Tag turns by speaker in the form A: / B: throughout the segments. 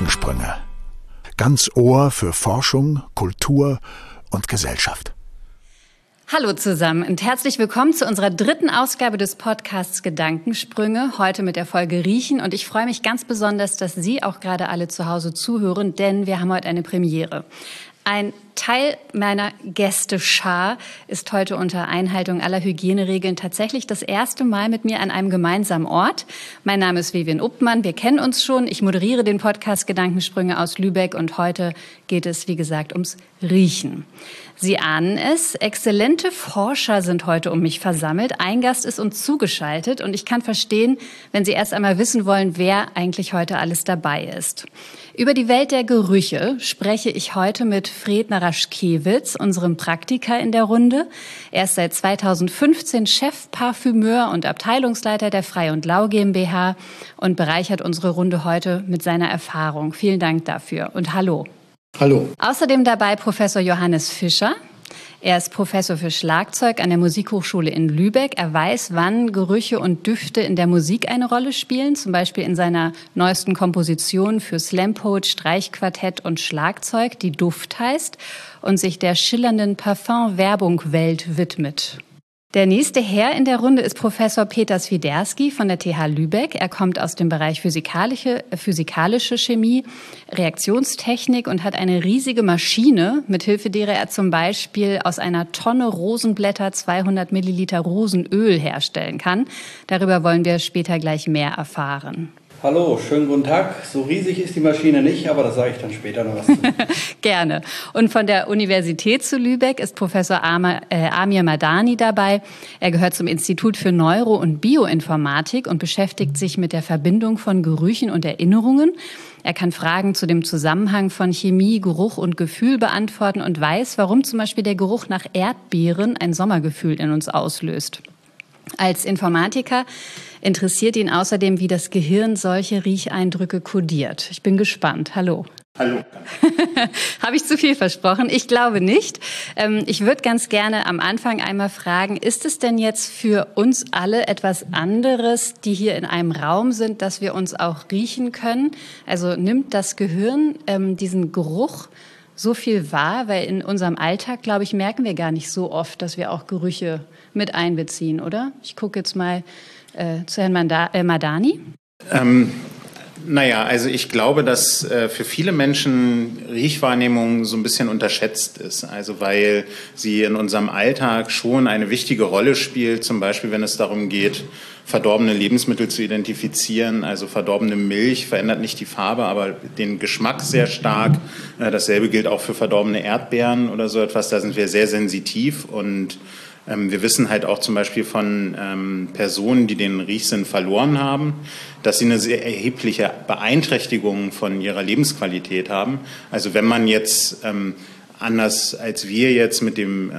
A: Gedankensprünge. Ganz Ohr für Forschung, Kultur und Gesellschaft.
B: Hallo zusammen und herzlich willkommen zu unserer dritten Ausgabe des Podcasts Gedankensprünge, heute mit der Folge Riechen. Und ich freue mich ganz besonders, dass Sie auch gerade alle zu Hause zuhören, denn wir haben heute eine Premiere. Ein Teil meiner Gästeschar ist heute unter Einhaltung aller Hygieneregeln tatsächlich das erste Mal mit mir an einem gemeinsamen Ort. Mein Name ist Vivian Uppmann, wir kennen uns schon. Ich moderiere den Podcast Gedankensprünge aus Lübeck und heute geht es, wie gesagt, ums Riechen. Sie ahnen es, exzellente Forscher sind heute um mich versammelt. Ein Gast ist uns zugeschaltet und ich kann verstehen, wenn Sie erst einmal wissen wollen, wer eigentlich heute alles dabei ist. Über die Welt der Gerüche spreche ich heute mit Fred Naraschkewitz, unserem Praktiker in der Runde. Er ist seit 2015 Chefparfümeur und Abteilungsleiter der Frei und Lau GmbH und bereichert unsere Runde heute mit seiner Erfahrung. Vielen Dank dafür und hallo.
C: Hallo.
B: Außerdem dabei Professor Johannes Fischer. Er ist Professor für Schlagzeug an der Musikhochschule in Lübeck. Er weiß, wann Gerüche und Düfte in der Musik eine Rolle spielen, zum Beispiel in seiner neuesten Komposition für Slam-Poet, Streichquartett und Schlagzeug, die Duft heißt und sich der schillernden Parfum-Werbung-Welt widmet. Der nächste Herr in der Runde ist Professor Peter Swiderski von der TH Lübeck. Er kommt aus dem Bereich physikalische Chemie, Reaktionstechnik und hat eine riesige Maschine, mithilfe derer er zum Beispiel aus einer Tonne Rosenblätter 200 Milliliter Rosenöl herstellen kann. Darüber wollen wir später gleich mehr erfahren.
C: Hallo, schönen guten Tag. So riesig ist die Maschine nicht, aber da sage ich dann später noch was zu.
B: Gerne. Und von der Universität zu Lübeck ist Professor Amir Madani dabei. Er gehört zum Institut für Neuro- und Bioinformatik und beschäftigt sich mit der Verbindung von Gerüchen und Erinnerungen. Er kann Fragen zu dem Zusammenhang von Chemie, Geruch und Gefühl beantworten und weiß, warum zum Beispiel der Geruch nach Erdbeeren ein Sommergefühl in uns auslöst. Als Informatiker interessiert ihn außerdem, wie das Gehirn solche Riecheindrücke kodiert. Ich bin gespannt. Hallo.
C: Hallo.
B: Habe ich zu viel versprochen? Ich glaube nicht. Ich würde ganz gerne am Anfang einmal fragen, ist es denn jetzt für uns alle etwas anderes, die hier in einem Raum sind, dass wir uns auch riechen können? Also nimmt das Gehirn diesen Geruch so viel wahr? Weil in unserem Alltag, glaube ich, merken wir gar nicht so oft, dass wir auch Gerüche mit einbeziehen, oder? Ich gucke jetzt mal zu Herrn Madani.
D: Naja, also ich glaube, dass für viele Menschen Riechwahrnehmung so ein bisschen unterschätzt ist. Also weil sie in unserem Alltag schon eine wichtige Rolle spielt, zum Beispiel wenn es darum geht, verdorbene Lebensmittel zu identifizieren. Also verdorbene Milch verändert nicht die Farbe, aber den Geschmack sehr stark. Dasselbe gilt auch für verdorbene Erdbeeren oder so etwas. Da sind wir sehr sensitiv und wir wissen halt auch zum Beispiel von Personen, die den Riechsinn verloren haben, dass sie eine sehr erhebliche Beeinträchtigung von ihrer Lebensqualität haben. Also wenn man jetzt anders als wir jetzt mit dem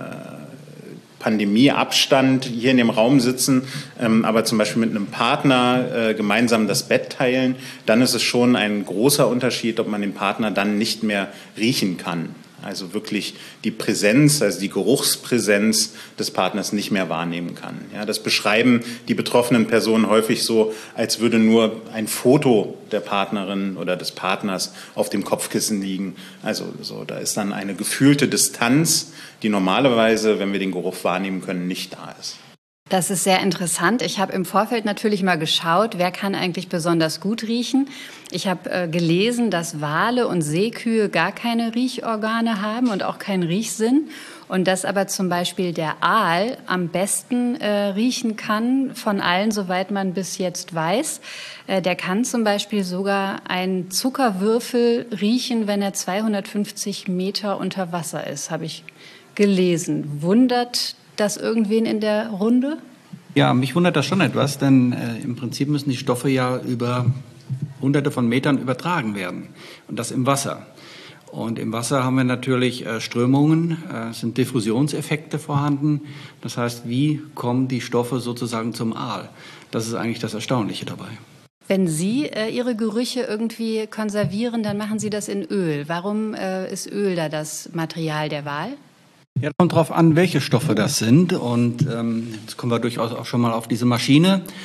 D: Pandemieabstand hier in dem Raum sitzen, aber zum Beispiel mit einem Partner gemeinsam das Bett teilen, dann ist es schon ein großer Unterschied, ob man den Partner dann nicht mehr riechen kann. Also wirklich die Präsenz, also die Geruchspräsenz des Partners nicht mehr wahrnehmen kann. Ja, das beschreiben die betroffenen Personen häufig so, als würde nur ein Foto der Partnerin oder des Partners auf dem Kopfkissen liegen. Also so, da ist dann eine gefühlte Distanz, die normalerweise, wenn wir den Geruch wahrnehmen können, nicht da ist.
B: Das ist sehr interessant. Ich habe im Vorfeld natürlich mal geschaut, wer kann eigentlich besonders gut riechen. Ich habe gelesen, dass Wale und Seekühe gar keine Riechorgane haben und auch keinen Riechsinn. Und dass aber zum Beispiel der Aal am besten riechen kann von allen, soweit man bis jetzt weiß. Der kann zum Beispiel sogar einen Zuckerwürfel riechen, wenn er 250 Meter unter Wasser ist, habe ich gelesen. Wundert das irgendwen in der Runde?
E: Ja, mich wundert das schon etwas, denn im Prinzip müssen die Stoffe ja über Hunderte von Metern übertragen werden und das im Wasser. Und im Wasser haben wir natürlich Strömungen, sind Diffusionseffekte vorhanden. Das heißt, wie kommen die Stoffe sozusagen zum Aal? Das ist eigentlich das Erstaunliche dabei.
B: Wenn Sie Ihre Gerüche irgendwie konservieren, dann machen Sie das in Öl. Warum ist Öl da das Material der Wahl?
E: Ja, kommt drauf an, welche Stoffe das sind. Und jetzt kommen wir durchaus auch schon mal auf diese Maschine.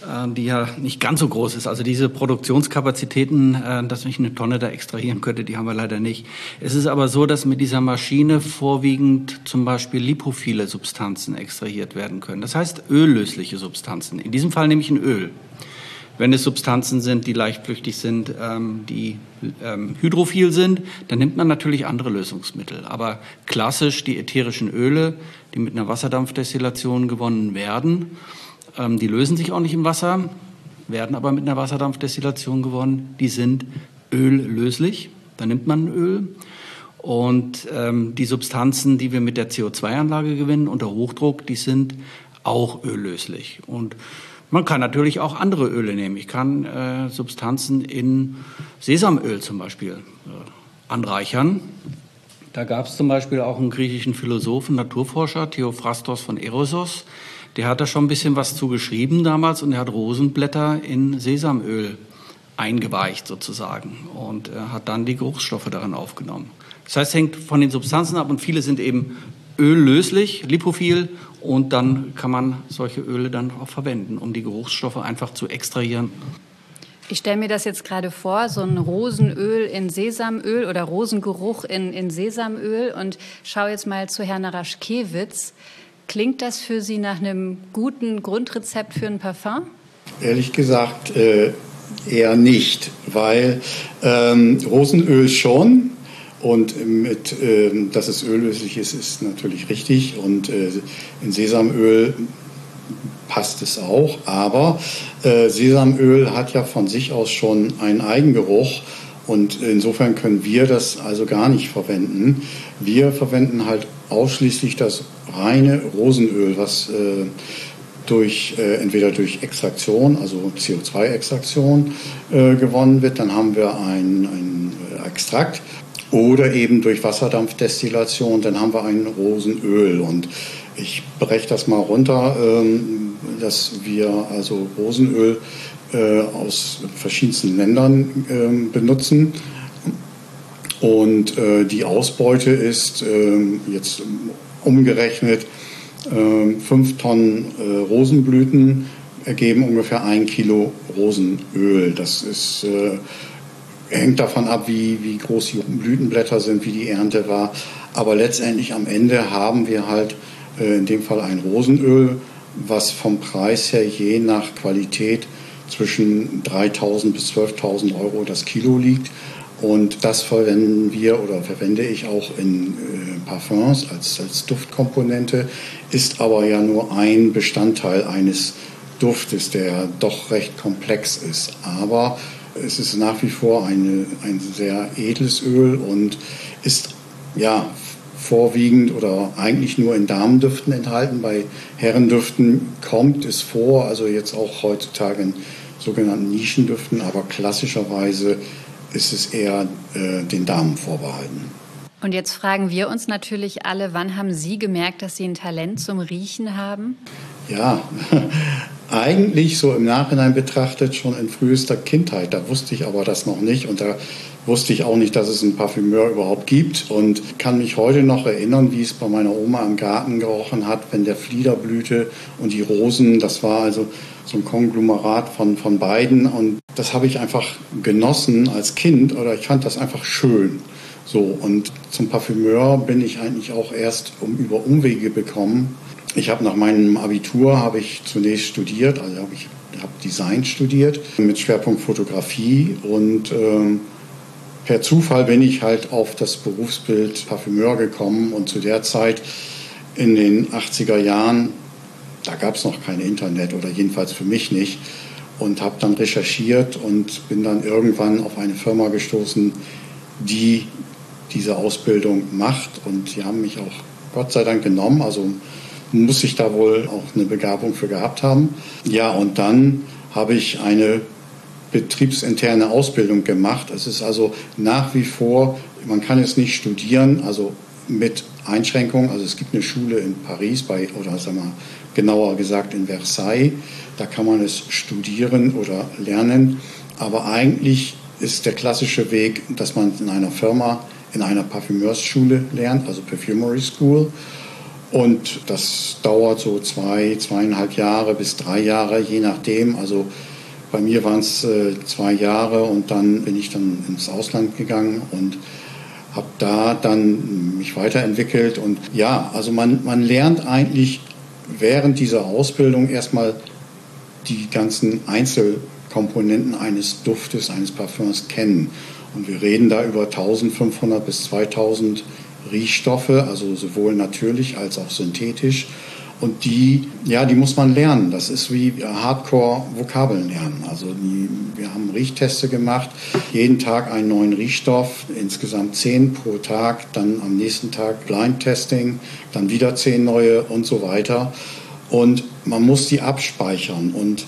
E: die ja nicht ganz so groß ist. Also diese Produktionskapazitäten, dass ich eine Tonne da extrahieren könnte, die haben wir leider nicht. Es ist aber so, dass mit dieser Maschine vorwiegend zum Beispiel lipophile Substanzen extrahiert werden können. Das heißt öllösliche Substanzen. In diesem Fall nämlich ein Öl. Wenn es Substanzen sind, die leichtflüchtig sind, die hydrophil sind, dann nimmt man natürlich andere Lösungsmittel. Aber klassisch die ätherischen Öle, die mit einer Wasserdampfdestillation gewonnen werden, die lösen sich auch nicht im Wasser, werden aber mit einer Wasserdampfdestillation gewonnen. Die sind öllöslich, da nimmt man Öl. Und die Substanzen, die wir mit der CO2-Anlage gewinnen unter Hochdruck, die sind auch öllöslich. Und man kann natürlich auch andere Öle nehmen. Ich kann Substanzen in Sesamöl zum Beispiel anreichern. Da gab es zum Beispiel auch einen griechischen Philosophen, Naturforscher, Theophrastos von Erosos. Der hat da schon ein bisschen was zu geschrieben damals und er hat Rosenblätter in Sesamöl eingeweicht sozusagen und hat dann die Geruchsstoffe darin aufgenommen. Das heißt, es hängt von den Substanzen ab und viele sind eben öllöslich, lipophil und dann kann man solche Öle dann auch verwenden, um die Geruchsstoffe einfach zu extrahieren.
B: Ich stelle mir das jetzt gerade vor, so ein Rosenöl in Sesamöl oder Rosengeruch in Sesamöl und schaue jetzt mal zu Herrn Naraschkewitz. Klingt das für Sie nach einem guten Grundrezept für ein Parfum?
F: Ehrlich gesagt eher nicht, weil Rosenöl schon und dass es öllöslich ist natürlich richtig und in Sesamöl passt es auch, aber Sesamöl hat ja von sich aus schon einen Eigengeruch und insofern können wir das also gar nicht verwenden. Wir verwenden halt ausschließlich das reine Rosenöl, was entweder durch Extraktion, also CO2-Extraktion gewonnen wird, dann haben wir ein Extrakt oder eben durch Wasserdampfdestillation, dann haben wir ein Rosenöl und ich breche das mal runter, dass wir also Rosenöl aus verschiedensten Ländern benutzen. Und die Ausbeute ist jetzt umgerechnet 5 Tonnen Rosenblüten ergeben ungefähr 1 Kilo Rosenöl. Das ist, hängt davon ab, wie groß die Blütenblätter sind, wie die Ernte war. Aber letztendlich am Ende haben wir halt in dem Fall ein Rosenöl, was vom Preis her je nach Qualität zwischen 3.000 bis 12.000 Euro das Kilo liegt. Und das verwende ich auch in Parfums als Duftkomponente, ist aber ja nur ein Bestandteil eines Duftes, der doch recht komplex ist. Aber es ist nach wie vor ein sehr edles Öl und ist ja vorwiegend oder eigentlich nur in Damendüften enthalten. Bei Herrendüften kommt es vor, also jetzt auch heutzutage in sogenannten Nischendüften, aber klassischerweise ist es eher den Damen vorbehalten.
B: Und jetzt fragen wir uns natürlich alle, wann haben Sie gemerkt, dass Sie ein Talent zum Riechen haben?
F: Ja, eigentlich so im Nachhinein betrachtet schon in frühester Kindheit. Da wusste ich aber das noch nicht und da wusste ich auch nicht, dass es einen Parfümeur überhaupt gibt und kann mich heute noch erinnern, wie es bei meiner Oma im Garten gerochen hat, wenn der Flieder blühte und die Rosen, das war also so ein Konglomerat von beiden und das habe ich einfach genossen als Kind oder ich fand das einfach schön. So, und zum Parfümeur bin ich eigentlich auch erst über Umwege gekommen. Ich habe nach meinem Abitur zunächst studiert, also ich habe Design studiert mit Schwerpunkt Fotografie und per Zufall bin ich halt auf das Berufsbild Parfümeur gekommen und zu der Zeit in den 80er Jahren, da gab es noch kein Internet oder jedenfalls für mich nicht und habe dann recherchiert und bin dann irgendwann auf eine Firma gestoßen, die diese Ausbildung macht und die haben mich auch Gott sei Dank genommen, also muss ich da wohl auch eine Begabung für gehabt haben. Ja, und dann habe ich eine betriebsinterne Ausbildung gemacht. Es ist also nach wie vor, man kann es nicht studieren, also mit Einschränkungen. Also es gibt eine Schule in Paris, oder sagen wir genauer gesagt in Versailles. Da kann man es studieren oder lernen. Aber eigentlich ist der klassische Weg, dass man in einer Firma, in einer Parfümeursschule lernt, also Perfumery School. Und das dauert so 2,5 Jahre bis 3 Jahre, je nachdem. Also bei mir waren es 2 Jahre und dann bin ich dann ins Ausland gegangen und habe da dann mich weiterentwickelt. Und ja, also man lernt eigentlich während dieser Ausbildung erstmal die ganzen Einzelkomponenten eines Duftes, eines Parfüms kennen. Und wir reden da über 1500 bis 2000 Riechstoffe, also sowohl natürlich als auch synthetisch. Und die muss man lernen. Das ist wie Hardcore-Vokabeln lernen. Also wir haben Riechteste gemacht, jeden Tag einen neuen Riechstoff, insgesamt 10 pro Tag, dann am nächsten Tag Blind-Testing, dann wieder 10 neue und so weiter. Und man muss die abspeichern. Und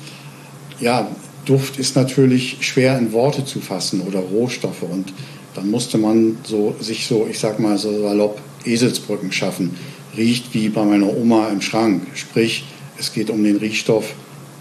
F: ja, Duft ist natürlich schwer in Worte zu fassen oder Rohstoffe. Und dann musste man sich ich sag mal so salopp, Eselsbrücken schaffen. Riecht wie bei meiner Oma im Schrank. Sprich, es geht um den Riechstoff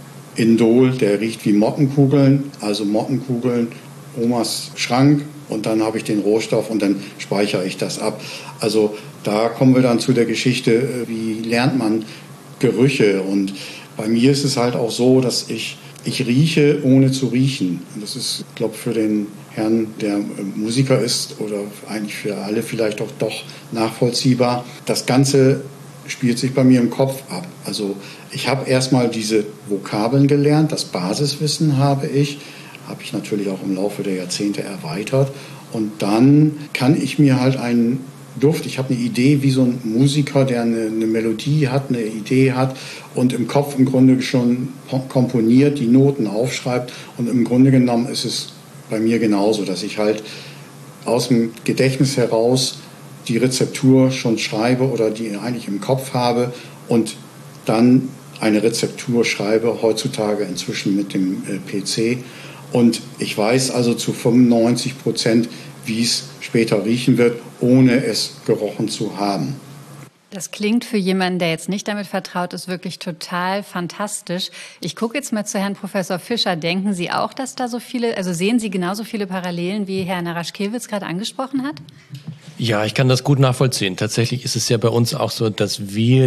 F: Indol, der riecht wie Mottenkugeln, also Mottenkugeln, Omas Schrank, und dann habe ich den Rohstoff und dann speichere ich das ab. Also da kommen wir dann zu der Geschichte, wie lernt man Gerüche, und bei mir ist es halt auch so, dass ich rieche, ohne zu riechen. Und das ist, glaube ich, für den Herrn, der Musiker ist, oder eigentlich für alle vielleicht auch doch nachvollziehbar. Das Ganze spielt sich bei mir im Kopf ab. Also ich habe erstmal diese Vokabeln gelernt, das Basiswissen habe ich natürlich auch im Laufe der Jahrzehnte erweitert. Und dann kann ich mir halt einen Duft, ich habe eine Idee, wie so ein Musiker, der eine Melodie hat, eine Idee hat und im Kopf im Grunde schon komponiert, die Noten aufschreibt. Und im Grunde genommen ist es bei mir genauso, dass ich halt aus dem Gedächtnis heraus die Rezeptur schon schreibe oder die eigentlich im Kopf habe und dann eine Rezeptur schreibe, heutzutage inzwischen mit dem PC. Und ich weiß also zu 95%, wie es später riechen wird, ohne es gerochen zu haben.
B: Das klingt für jemanden, der jetzt nicht damit vertraut ist, wirklich total fantastisch. Ich gucke jetzt mal zu Herrn Professor Fischer. Denken Sie auch, dass da so viele, also sehen Sie genauso viele Parallelen, wie Herr Naraschkewitz gerade angesprochen hat?
G: Ja, ich kann das gut nachvollziehen. Tatsächlich ist es ja bei uns auch so, dass wir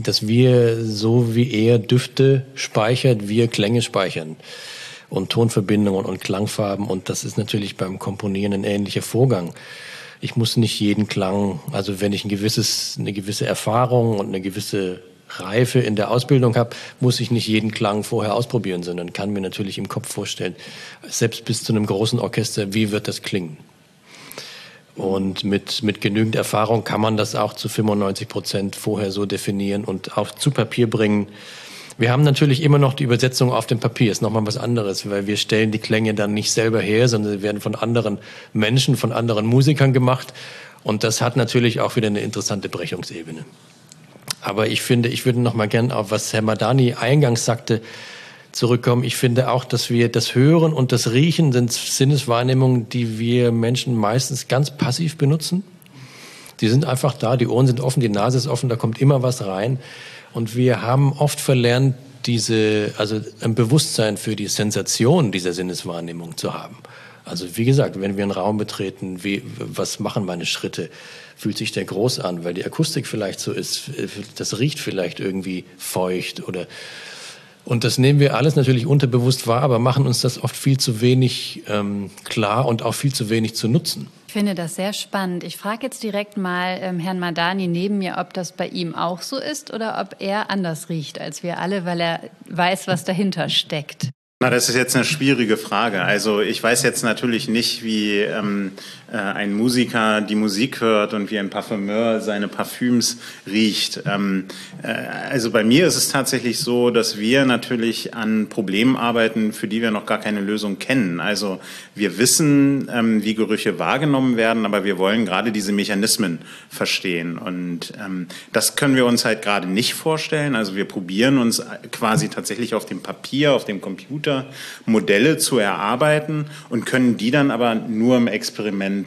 G: so wie er Düfte speichert, wir Klänge speichern. Und Tonverbindungen und Klangfarben. Und das ist natürlich beim Komponieren ein ähnlicher Vorgang. Ich muss nicht jeden Klang, also wenn ich eine gewisse Erfahrung und eine gewisse Reife in der Ausbildung habe, muss ich nicht jeden Klang vorher ausprobieren, sondern kann mir natürlich im Kopf vorstellen, selbst bis zu einem großen Orchester, wie wird das klingen. Und mit genügend Erfahrung kann man das auch zu 95% vorher so definieren und auch zu Papier bringen. Wir haben natürlich immer noch die Übersetzung auf dem Papier, ist nochmal was anderes, weil wir stellen die Klänge dann nicht selber her, sondern sie werden von anderen Menschen, von anderen Musikern gemacht. Und das hat natürlich auch wieder eine interessante Brechungsebene. Aber ich finde, ich würde nochmal gern auf was Herr Madani eingangs sagte, zurückkommen. Ich finde auch, dass wir das Hören und das Riechen sind Sinneswahrnehmungen, die wir Menschen meistens ganz passiv benutzen. Die sind einfach da, die Ohren sind offen, die Nase ist offen, da kommt immer was rein. Und wir haben oft verlernt, ein Bewusstsein für die Sensation dieser Sinneswahrnehmung zu haben. Also wie gesagt, wenn wir einen Raum betreten, was machen meine Schritte? Fühlt sich der groß an, weil die Akustik vielleicht so ist, das riecht vielleicht irgendwie feucht und das nehmen wir alles natürlich unterbewusst wahr, aber machen uns das oft viel zu wenig klar und auch viel zu wenig zu nutzen.
B: Ich finde das sehr spannend. Ich frage jetzt direkt mal Herrn Madani neben mir, ob das bei ihm auch so ist oder ob er anders riecht als wir alle, weil er weiß, was dahinter steckt.
D: Na, das ist jetzt eine schwierige Frage. Also ich weiß jetzt natürlich nicht, wie ein Musiker die Musik hört und wie ein Parfümeur seine Parfüms riecht. Also bei mir ist es tatsächlich so, dass wir natürlich an Problemen arbeiten, für die wir noch gar keine Lösung kennen. Also wir wissen, wie Gerüche wahrgenommen werden, aber wir wollen gerade diese Mechanismen verstehen. Und das können wir uns halt gerade nicht vorstellen. Also wir probieren uns quasi tatsächlich auf dem Papier, auf dem Computer Modelle zu erarbeiten und können die dann aber nur im Experiment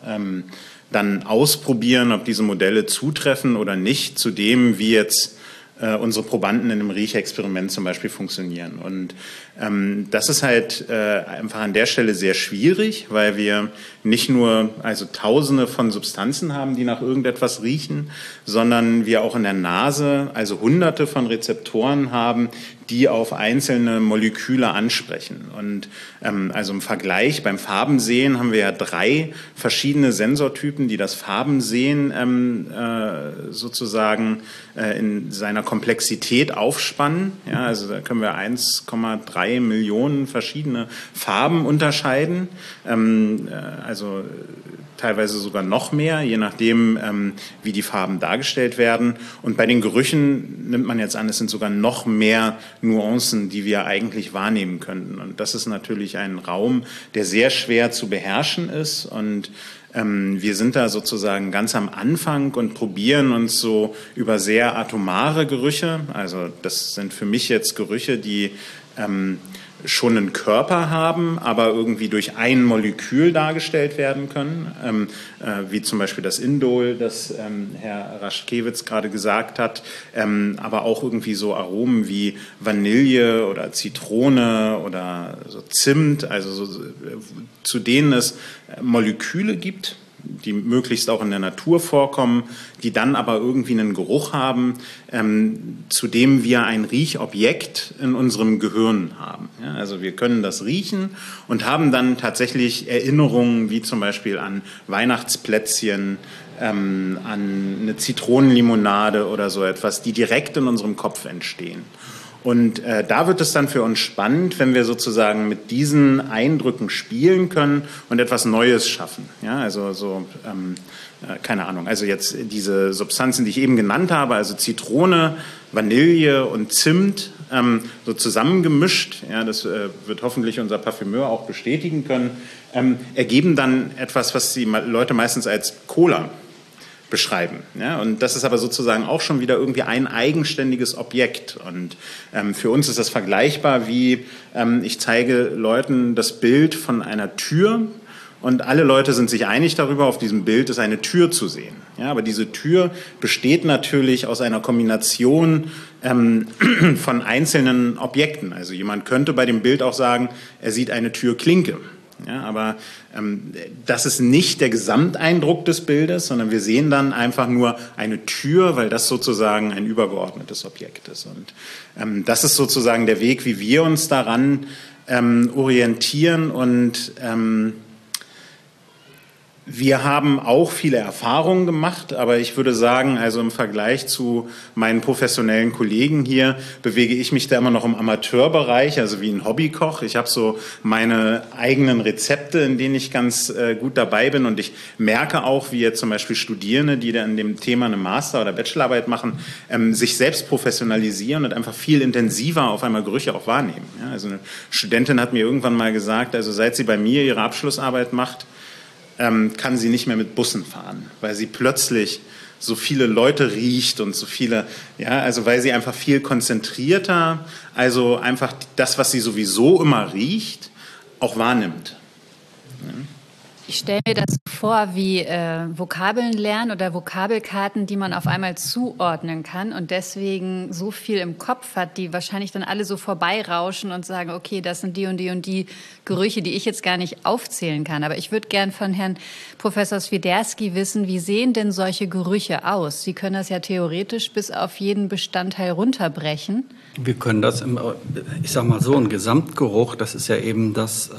D: dann ausprobieren, ob diese Modelle zutreffen oder nicht, zu dem, wie jetzt unsere Probanden in einem Riechexperiment zum Beispiel funktionieren. Und das ist halt einfach an der Stelle sehr schwierig, weil wir nicht nur also Tausende von Substanzen haben, die nach irgendetwas riechen, sondern wir auch in der Nase also Hunderte von Rezeptoren haben, die auf einzelne Moleküle ansprechen. Und also im Vergleich beim Farbensehen haben wir ja 3 verschiedene Sensortypen, die das Farbensehen sozusagen in seiner Komplexität aufspannen. Ja, also da können wir 1,3 Millionen verschiedene Farben unterscheiden. Also teilweise sogar noch mehr, je nachdem, wie die Farben dargestellt werden. Und bei den Gerüchen nimmt man jetzt an, es sind sogar noch mehr Nuancen, die wir eigentlich wahrnehmen könnten. Und das ist natürlich ein Raum, der sehr schwer zu beherrschen ist. Und wir sind da sozusagen ganz am Anfang und probieren uns so über sehr atomare Gerüche, also das sind für mich jetzt Gerüche, die schon einen Körper haben, aber irgendwie durch ein Molekül dargestellt werden können, wie zum Beispiel das Indol, das Herr Raschkewitz gerade gesagt hat, aber auch irgendwie so Aromen wie Vanille oder Zitrone oder so Zimt, also so, zu denen es Moleküle gibt, die möglichst auch in der Natur vorkommen, die dann aber irgendwie einen Geruch haben, zu dem wir ein Riechobjekt in unserem Gehirn haben. Ja, also wir können das riechen und haben dann tatsächlich Erinnerungen, wie zum Beispiel an Weihnachtsplätzchen, an eine Zitronenlimonade oder so etwas, die direkt in unserem Kopf entstehen. Und da wird es dann für uns spannend, wenn wir sozusagen mit diesen Eindrücken spielen können und etwas Neues schaffen. Ja, also so, keine Ahnung, also jetzt diese Substanzen, die ich eben genannt habe, also Zitrone, Vanille und Zimt, so zusammengemischt, ja, das wird hoffentlich unser Parfümeur auch bestätigen können, ergeben dann etwas, was die Leute meistens als Cola beschreiben. Ja, und das ist aber sozusagen auch schon wieder irgendwie ein eigenständiges Objekt. Und für uns ist das vergleichbar wie, ich zeige Leuten das Bild von einer Tür und alle Leute sind sich einig darüber, auf diesem Bild ist eine Tür zu sehen. Ja, aber diese Tür besteht natürlich aus einer Kombination von einzelnen Objekten. Also jemand könnte bei dem Bild auch sagen, er sieht eine Türklinke. Ja, aber das ist nicht der Gesamteindruck des Bildes, sondern wir sehen dann einfach nur eine Tür, weil das sozusagen ein übergeordnetes Objekt ist. Und das ist sozusagen der Weg, wie wir uns daran orientieren. Und wir haben auch viele Erfahrungen gemacht, aber ich würde sagen, also im Vergleich zu meinen professionellen Kollegen hier bewege ich mich da immer noch im Amateurbereich, also wie ein Hobbykoch. Ich habe so meine eigenen Rezepte, in denen ich ganz gut dabei bin und ich merke auch, wie jetzt zum Beispiel Studierende, die da in dem Thema eine Master- oder Bachelorarbeit machen, sich selbst professionalisieren und einfach viel intensiver auf einmal Gerüche auch wahrnehmen. Ja, also eine Studentin hat mir irgendwann mal gesagt, also seit sie bei mir ihre Abschlussarbeit macht, kann sie nicht mehr mit Bussen fahren, weil sie plötzlich so viele Leute riecht und so viele, ja, also weil sie einfach viel konzentrierter, also einfach das, was sie sowieso immer riecht, auch wahrnimmt. Ja.
B: Ich stelle mir das vor wie Vokabeln lernen oder Vokabelkarten, die man auf einmal zuordnen kann und deswegen so viel im Kopf hat, die wahrscheinlich dann alle so vorbeirauschen und sagen, okay, das sind die und die und die Gerüche, die ich jetzt gar nicht aufzählen kann. Aber ich würde gern von Herrn Professor Swiderski wissen, wie sehen denn solche Gerüche aus? Sie können das ja theoretisch bis auf jeden Bestandteil runterbrechen.
E: Wir können das, ich sag mal so, ein Gesamtgeruch, das ist ja eben das,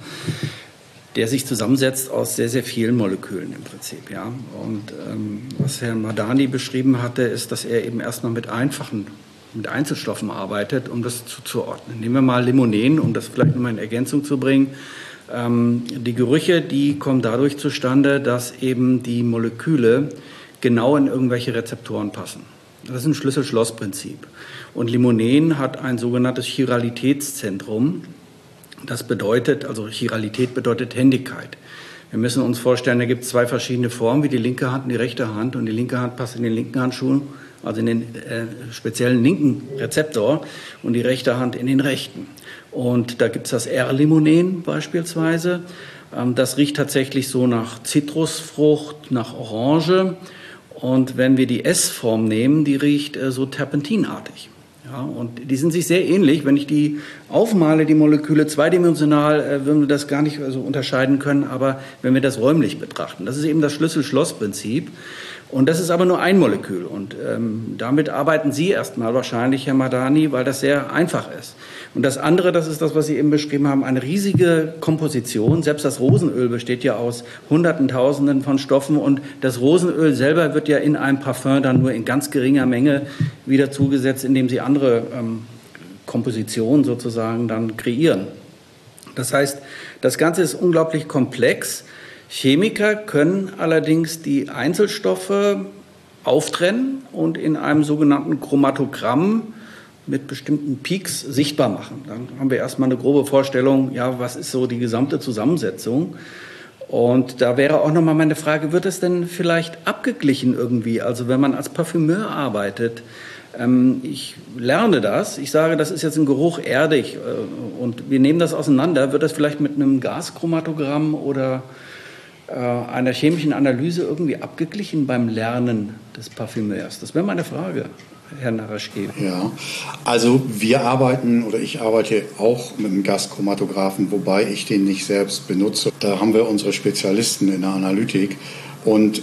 E: der sich zusammensetzt aus sehr, sehr vielen Molekülen im Prinzip. Ja. Und was Herr Madani beschrieben hatte, ist, dass er eben erstmal mit Einzelstoffen arbeitet, um das zuzuordnen. Nehmen wir mal Limonen, um das vielleicht nochmal in Ergänzung zu bringen. Die Gerüche, die kommen dadurch zustande, dass eben die Moleküle genau in irgendwelche Rezeptoren passen. Das ist ein Schlüssel-Schloss-Prinzip. Und Limonen hat ein sogenanntes Chiralitätszentrum. Das bedeutet, also Chiralität bedeutet Händigkeit. Wir müssen uns vorstellen, da gibt es 2 verschiedene Formen, wie die linke Hand und die rechte Hand. Und die linke Hand passt in den linken Handschuh, also in den speziellen linken Rezeptor, und die rechte Hand in den rechten. Und da gibt es das R-Limonen beispielsweise. Das riecht tatsächlich so nach Zitrusfrucht, nach Orange. Und wenn wir die S-Form nehmen, die riecht so terpentinartig. Ja, und die sind sich sehr ähnlich. Wenn ich die aufmale, die Moleküle zweidimensional, würden wir das gar nicht so unterscheiden können. Aber wenn wir das räumlich betrachten, das ist eben das Schlüssel-Schloss-Prinzip. Und das ist aber nur ein Molekül. Und damit arbeiten Sie erstmal wahrscheinlich, Herr Madani, weil das sehr einfach ist. Und das andere, das ist das, was Sie eben beschrieben haben, eine riesige Komposition. Selbst das Rosenöl besteht ja aus Hunderten, Tausenden von Stoffen. Und das Rosenöl selber wird ja in einem Parfum dann nur in ganz geringer Menge wieder zugesetzt, indem Sie andere Kompositionen sozusagen dann kreieren. Das heißt, das Ganze ist unglaublich komplex. Chemiker können allerdings die Einzelstoffe auftrennen und in einem sogenannten Chromatogramm mit bestimmten Peaks sichtbar machen. Dann haben wir erstmal eine grobe Vorstellung, ja, was ist so die gesamte Zusammensetzung? Und da wäre auch nochmal meine Frage, wird es denn vielleicht abgeglichen irgendwie? Also wenn man als Parfümeur arbeitet, ich lerne das, ich sage, das ist jetzt ein Geruch erdig und wir nehmen das auseinander, wird das vielleicht mit einem Gaschromatogramm oder einer chemischen Analyse irgendwie abgeglichen beim Lernen des Parfümeurs? Das wäre meine Frage, Herr Naraschke.
F: Ja, also ich arbeite auch mit einem Gaschromatographen, wobei ich den nicht selbst benutze. Da haben wir unsere Spezialisten in der Analytik und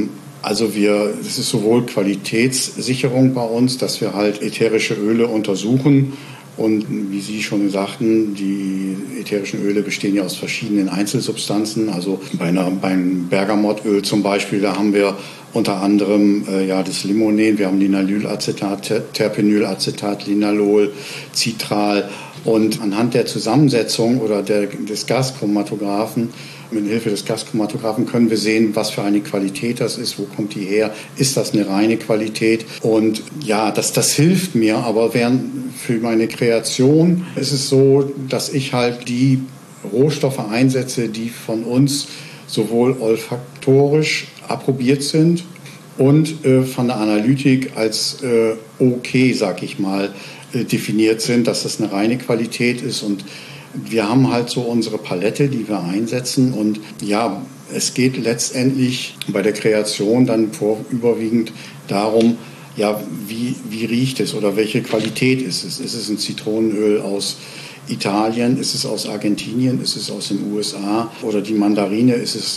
F: es ist sowohl Qualitätssicherung bei uns, dass wir halt ätherische Öle untersuchen. Und wie Sie schon sagten, die ätherischen Öle bestehen ja aus verschiedenen Einzelsubstanzen. Also beim Bergamottöl zum Beispiel, da haben wir unter anderem das Limonen, wir haben Linalylacetat, Terpenylacetat, Linalol, Citral. Und anhand der Zusammensetzung oder des Gaschromatographen, mit Hilfe des Gaschromatographen können wir sehen, was für eine Qualität das ist, wo kommt die her, ist das eine reine Qualität? Und ja, das hilft mir, aber für meine Kreation ist es so, dass ich halt die Rohstoffe einsetze, die von uns sowohl olfaktorisch approbiert sind und von der Analytik als okay, sag ich mal, definiert sind, dass das eine reine Qualität ist. Und wir haben halt so unsere Palette, die wir einsetzen. Und ja, es geht letztendlich bei der Kreation dann überwiegend darum, ja, wie riecht es oder welche Qualität ist es? Ist es ein Zitronenöl aus Italien? Ist es aus Argentinien? Ist es aus den USA? Oder die Mandarine?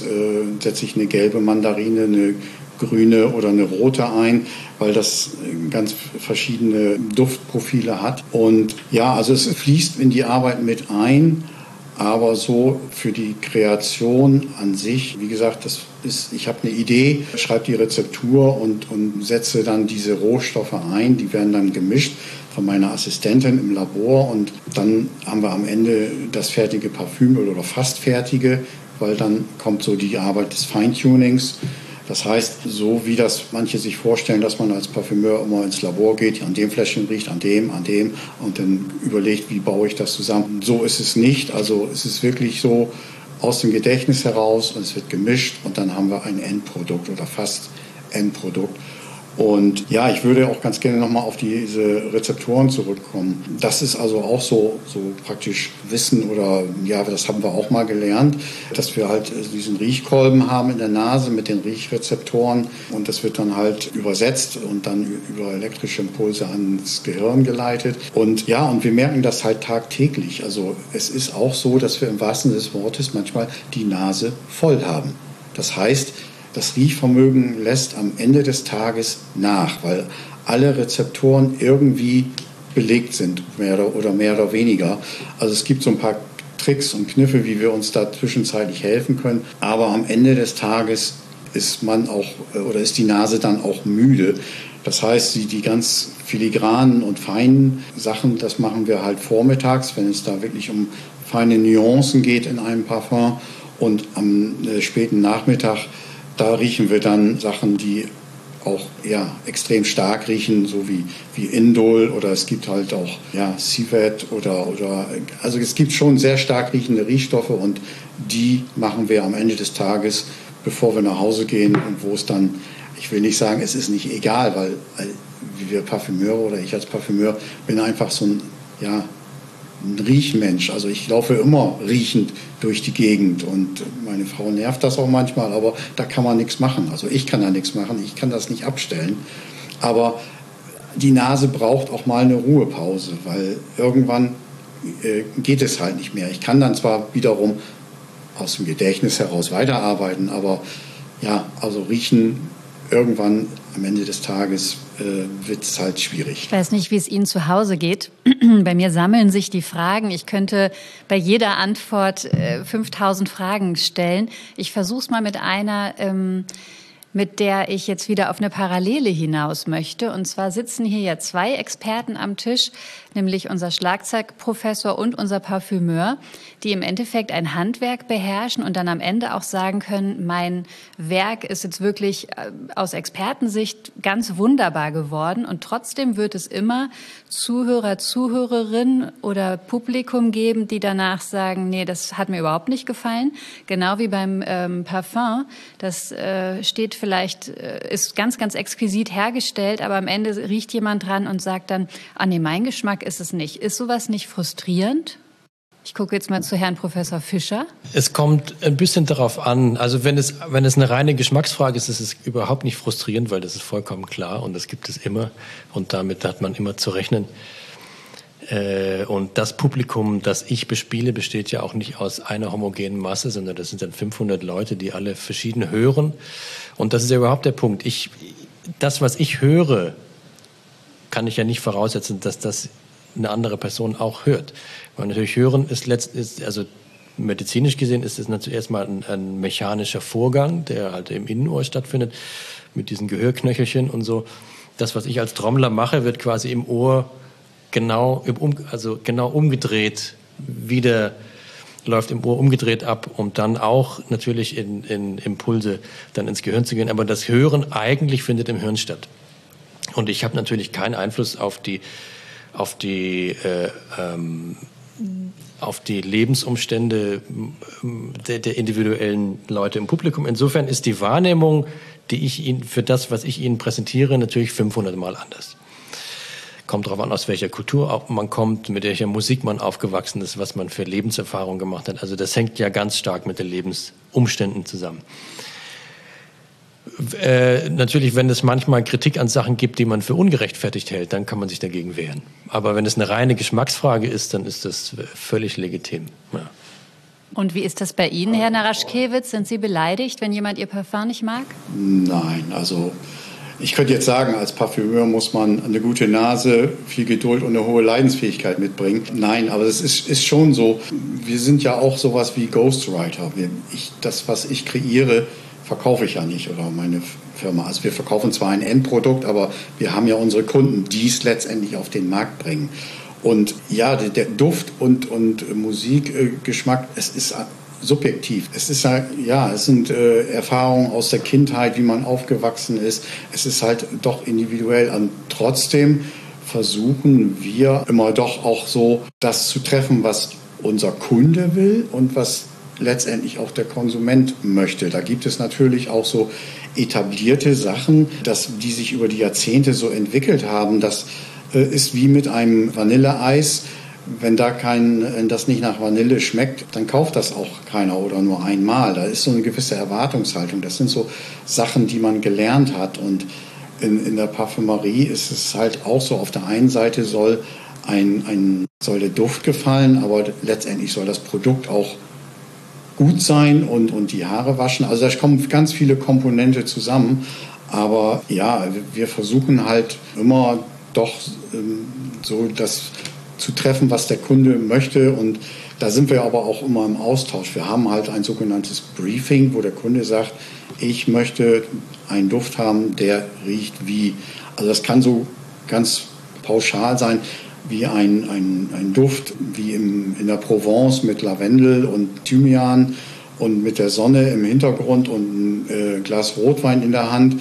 F: Setze ich eine gelbe Mandarine, eine grüne oder eine rote ein, weil das ganz verschiedene Duftprofile hat. Und ja, also es fließt in die Arbeit mit ein, aber so für die Kreation an sich, wie gesagt, ich habe eine Idee, schreibe die Rezeptur und setze dann diese Rohstoffe ein, die werden dann gemischt von meiner Assistentin im Labor und dann haben wir am Ende das fertige Parfümöl oder fast fertige, weil dann kommt so die Arbeit des Feintunings. Das heißt, so wie das manche sich vorstellen, dass man als Parfümeur immer ins Labor geht, an dem Fläschchen riecht, an dem und dann überlegt, wie baue ich das zusammen. So ist es nicht. Also es ist wirklich so aus dem Gedächtnis heraus und es wird gemischt und dann haben wir ein Endprodukt oder fast Endprodukt. Und ja, ich würde auch ganz gerne nochmal auf diese Rezeptoren zurückkommen. Das ist also auch so praktisch Wissen oder ja, das haben wir auch mal gelernt, dass wir halt diesen Riechkolben haben in der Nase mit den Riechrezeptoren und das wird dann halt übersetzt und dann über elektrische Impulse ans Gehirn geleitet. Und ja, und wir merken das halt tagtäglich. Also es ist auch so, dass wir im wahrsten Sinne des Wortes manchmal die Nase voll haben. Das heißt, das Riechvermögen lässt am Ende des Tages nach, weil alle Rezeptoren irgendwie belegt sind, mehr oder weniger. Also es gibt so ein paar Tricks und Kniffe, wie wir uns da zwischenzeitlich helfen können. Aber am Ende des Tages ist die Nase dann auch müde. Das heißt, die ganz filigranen und feinen Sachen, das machen wir halt vormittags, wenn es da wirklich um feine Nuancen geht in einem Parfum. Und am späten Nachmittag, da riechen wir dann Sachen, die auch extrem stark riechen, so wie Indol oder es gibt halt auch Civet oder also es gibt schon sehr stark riechende Riechstoffe und die machen wir am Ende des Tages, bevor wir nach Hause gehen und wo es dann, ich will nicht sagen, es ist nicht egal, weil wir Parfümeure oder ich als Parfümeur bin einfach so ein ein Riechmensch. Also ich laufe immer riechend durch die Gegend und meine Frau nervt das auch manchmal, aber da kann man nichts machen. Also ich kann da nichts machen, ich kann das nicht abstellen. Aber die Nase braucht auch mal eine Ruhepause, weil irgendwann geht es halt nicht mehr. Ich kann dann zwar wiederum aus dem Gedächtnis heraus weiterarbeiten, aber ja, also riechen irgendwann am Ende des Tages wird es halt schwierig.
B: Ich weiß nicht, wie es Ihnen zu Hause geht. Bei mir sammeln sich die Fragen. Ich könnte bei jeder Antwort 5000 Fragen stellen. Ich versuche es mal mit einer, mit der ich jetzt wieder auf eine Parallele hinaus möchte. Und zwar sitzen hier ja 2 Experten am Tisch, nämlich unser Schlagzeugprofessor und unser Parfümeur, die im Endeffekt ein Handwerk beherrschen und dann am Ende auch sagen können, mein Werk ist jetzt wirklich aus Expertensicht ganz wunderbar geworden. Und trotzdem wird es immer Zuhörer, Zuhörerinnen oder Publikum geben, die danach sagen, nee, das hat mir überhaupt nicht gefallen. Genau wie beim Parfum. Das steht vielleicht, ist ganz, ganz exquisit hergestellt, aber am Ende riecht jemand dran und sagt dann, ah nee, mein Geschmack ist es nicht. Ist sowas nicht frustrierend? Ich gucke jetzt mal zu Herrn Professor Fischer.
G: Es kommt ein bisschen darauf an. Also wenn es eine reine Geschmacksfrage ist, ist es überhaupt nicht frustrierend, weil das ist vollkommen klar und das gibt es immer und damit hat man immer zu rechnen. Und das Publikum, das ich bespiele, besteht ja auch nicht aus einer homogenen Masse, sondern das sind dann 500 Leute, die alle verschieden hören. Und das ist ja überhaupt der Punkt. Das, was ich höre, kann ich ja nicht voraussetzen, dass das eine andere Person auch hört. Weil natürlich hören also medizinisch gesehen ist es natürlich erstmal ein mechanischer Vorgang, der halt im Innenohr stattfindet, mit diesen Gehörknöchelchen und so. Das, was ich als Trommler mache, wird quasi im Ohr genau umgedreht, läuft im Ohr umgedreht ab, um dann auch natürlich in Impulse dann ins Gehirn zu gehen. Aber das Hören eigentlich findet im Hirn statt. Und ich habe natürlich keinen Einfluss auf die Lebensumstände der individuellen Leute im Publikum. Insofern ist die Wahrnehmung, die ich Ihnen für das, was ich Ihnen präsentiere, natürlich 500 Mal anders. Kommt darauf an, aus welcher Kultur man kommt, mit welcher Musik man aufgewachsen ist, was man für Lebenserfahrungen gemacht hat. Also das hängt ja ganz stark mit den Lebensumständen zusammen. Natürlich, wenn es manchmal Kritik an Sachen gibt, die man für ungerechtfertigt hält, dann kann man sich dagegen wehren. Aber wenn es eine reine Geschmacksfrage ist, dann ist das völlig legitim. Ja.
B: Und wie ist das bei Ihnen, Herr Naraschkewitz? Sind Sie beleidigt, wenn jemand Ihr Parfum nicht mag?
F: Nein, also ich könnte jetzt sagen, als Parfümeur muss man eine gute Nase, viel Geduld und eine hohe Leidensfähigkeit mitbringen. Nein, aber es ist schon so. Wir sind ja auch sowas wie Ghostwriter. Das, was ich kreiere, verkaufe ich ja nicht oder meine Firma. Also wir verkaufen zwar ein Endprodukt, aber wir haben ja unsere Kunden, die es letztendlich auf den Markt bringen. Und ja, der Duft und Musikgeschmack, es ist subjektiv. Es ist es sind Erfahrungen aus der Kindheit, wie man aufgewachsen ist. Es ist halt doch individuell. Und trotzdem versuchen wir immer doch auch so, das zu treffen, was unser Kunde will und was letztendlich auch der Konsument möchte. Da gibt es natürlich auch so etablierte Sachen, die sich über die Jahrzehnte so entwickelt haben. Das ist wie mit einem Vanilleeis. Wenn das nicht nach Vanille schmeckt, dann kauft das auch keiner oder nur einmal. Da ist so eine gewisse Erwartungshaltung. Das sind so Sachen, die man gelernt hat. Und in der Parfümerie ist es halt auch so, auf der einen Seite soll der Duft gefallen, aber letztendlich soll das Produkt auch gut sein und die Haare waschen. Also da kommen ganz viele Komponente zusammen. Aber ja, wir versuchen halt immer doch so das zu treffen, was der Kunde möchte. Und da sind wir aber auch immer im Austausch. Wir haben halt ein sogenanntes Briefing, wo der Kunde sagt, ich möchte einen Duft haben, der riecht wie. Also das kann so ganz pauschal sein, wie ein Duft wie in der Provence mit Lavendel und Thymian und mit der Sonne im Hintergrund und ein Glas Rotwein in der Hand.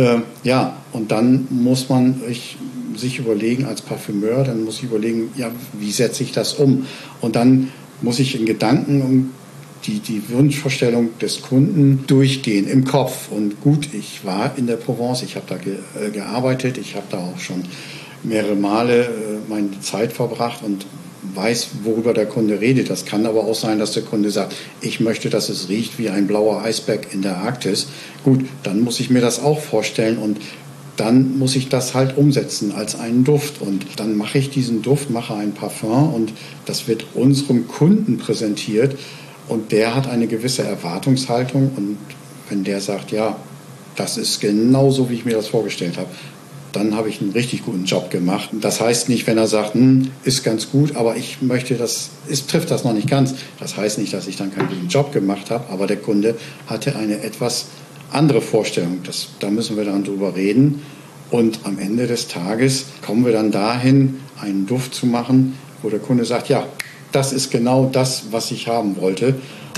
F: Und dann muss man sich überlegen als Parfümeur, wie setze ich das um? Und dann muss ich in Gedanken die Wunschvorstellung des Kunden durchgehen im Kopf. Und gut, ich war in der Provence, ich habe da gearbeitet, ich habe da auch schon mehrere Male meine Zeit verbracht und weiß, worüber der Kunde redet. Das kann aber auch sein, dass der Kunde sagt, ich möchte, dass es riecht wie ein blauer Eisberg in der Arktis. Gut, dann muss ich mir das auch vorstellen und dann muss ich das halt umsetzen als einen Duft. Und dann mache ich diesen Duft, mache ein Parfum und das wird unserem Kunden präsentiert. Und der hat eine gewisse Erwartungshaltung. Und wenn der sagt, ja, das ist genauso, wie ich mir das vorgestellt habe, dann habe ich einen richtig guten Job gemacht. Das heißt nicht, wenn er sagt, ist ganz gut, aber ich möchte trifft das noch nicht ganz. Das heißt nicht, dass ich dann keinen guten Job gemacht habe, aber der Kunde hatte eine etwas andere Vorstellung. Da müssen wir dann drüber reden. Und am Ende des Tages kommen wir dann dahin, einen Duft zu machen, wo der Kunde sagt, ja, das ist genau das, was ich haben wollte.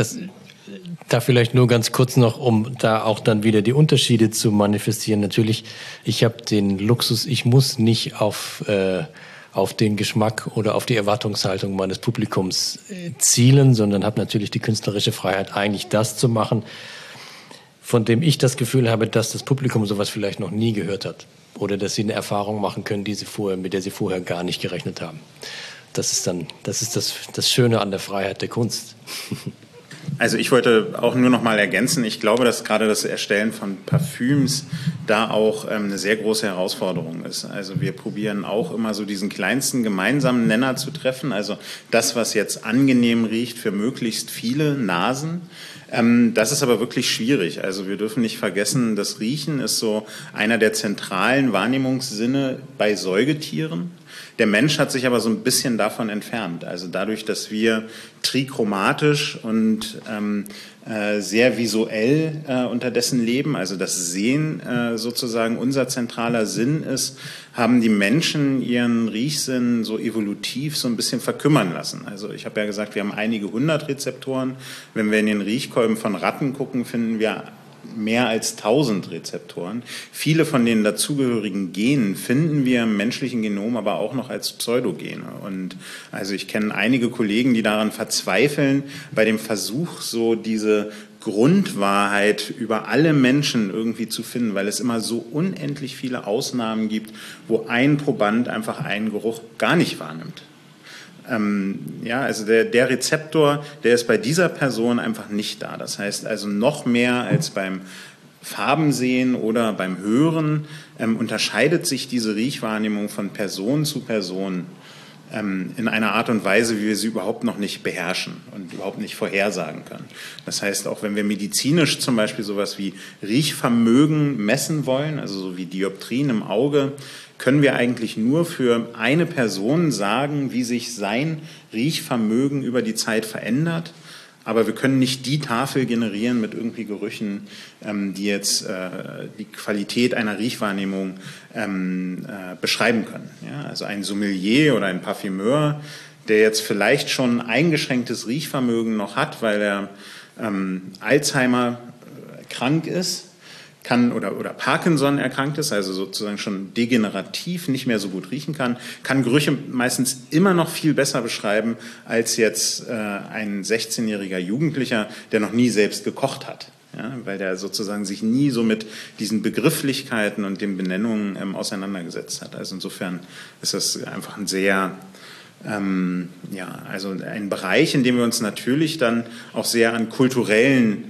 G: Da vielleicht nur ganz kurz noch, um da auch dann wieder die Unterschiede zu manifestieren. Natürlich, ich habe den Luxus, ich muss nicht auf den Geschmack oder auf die Erwartungshaltung meines Publikums zielen, sondern habe natürlich die künstlerische Freiheit, eigentlich das zu machen, von dem ich das Gefühl habe, dass das Publikum sowas vielleicht noch nie gehört hat oder dass sie eine Erfahrung machen können, mit der sie vorher gar nicht gerechnet haben. Das ist das Schöne an der Freiheit der Kunst.
D: Also ich wollte auch nur noch mal ergänzen, ich glaube, dass gerade das Erstellen von Parfüms da auch eine sehr große Herausforderung ist. Also wir probieren auch immer so diesen kleinsten gemeinsamen Nenner zu treffen, also das, was jetzt angenehm riecht für möglichst viele Nasen. Das ist aber wirklich schwierig. Also wir dürfen nicht vergessen, das Riechen ist so einer der zentralen Wahrnehmungssinne bei Säugetieren. Der Mensch hat sich aber so ein bisschen davon entfernt. Also dadurch, dass wir trichromatisch und sehr visuell unterdessen leben, also das Sehen sozusagen unser zentraler Sinn ist, haben die Menschen ihren Riechsinn so evolutiv so ein bisschen verkümmern lassen. Also ich habe ja gesagt, wir haben einige 100 Rezeptoren. Wenn wir in den Riechkolben von Ratten gucken, finden wir mehr als 1000 Rezeptoren. Viele von den dazugehörigen Genen finden wir im menschlichen Genom aber auch noch als Pseudogene. Und also ich kenne einige Kollegen, die daran verzweifeln, bei dem Versuch, so diese Grundwahrheit über alle Menschen irgendwie zu finden, weil es immer so unendlich viele Ausnahmen gibt, wo ein Proband einfach einen Geruch gar nicht wahrnimmt. Also der Rezeptor, der ist bei dieser Person einfach nicht da. Das heißt also noch mehr als beim Farbensehen oder beim Hören unterscheidet sich diese Riechwahrnehmung von Person zu Person in einer Art und Weise, wie wir sie überhaupt noch nicht beherrschen und überhaupt nicht vorhersagen können. Das heißt, auch wenn wir medizinisch zum Beispiel sowas wie Riechvermögen messen wollen, also so wie Dioptrien im Auge, können wir eigentlich nur für eine Person sagen, wie sich sein Riechvermögen über die Zeit verändert. Aber wir können nicht die Tafel generieren mit irgendwie Gerüchen, die jetzt die Qualität einer Riechwahrnehmung beschreiben können. Ja, also ein Sommelier oder ein Parfümeur, der jetzt vielleicht schon eingeschränktes Riechvermögen noch hat, weil er Alzheimer krank ist, oder Parkinson erkrankt ist, also sozusagen schon degenerativ nicht mehr so gut riechen kann Gerüche meistens immer noch viel besser beschreiben als jetzt ein 16-jähriger Jugendlicher, der noch nie selbst gekocht hat. Ja, weil der sozusagen sich nie so mit diesen Begrifflichkeiten und den Benennungen auseinandergesetzt hat. Also insofern ist das einfach ein sehr also ein Bereich, in dem wir uns natürlich dann auch sehr an kulturellen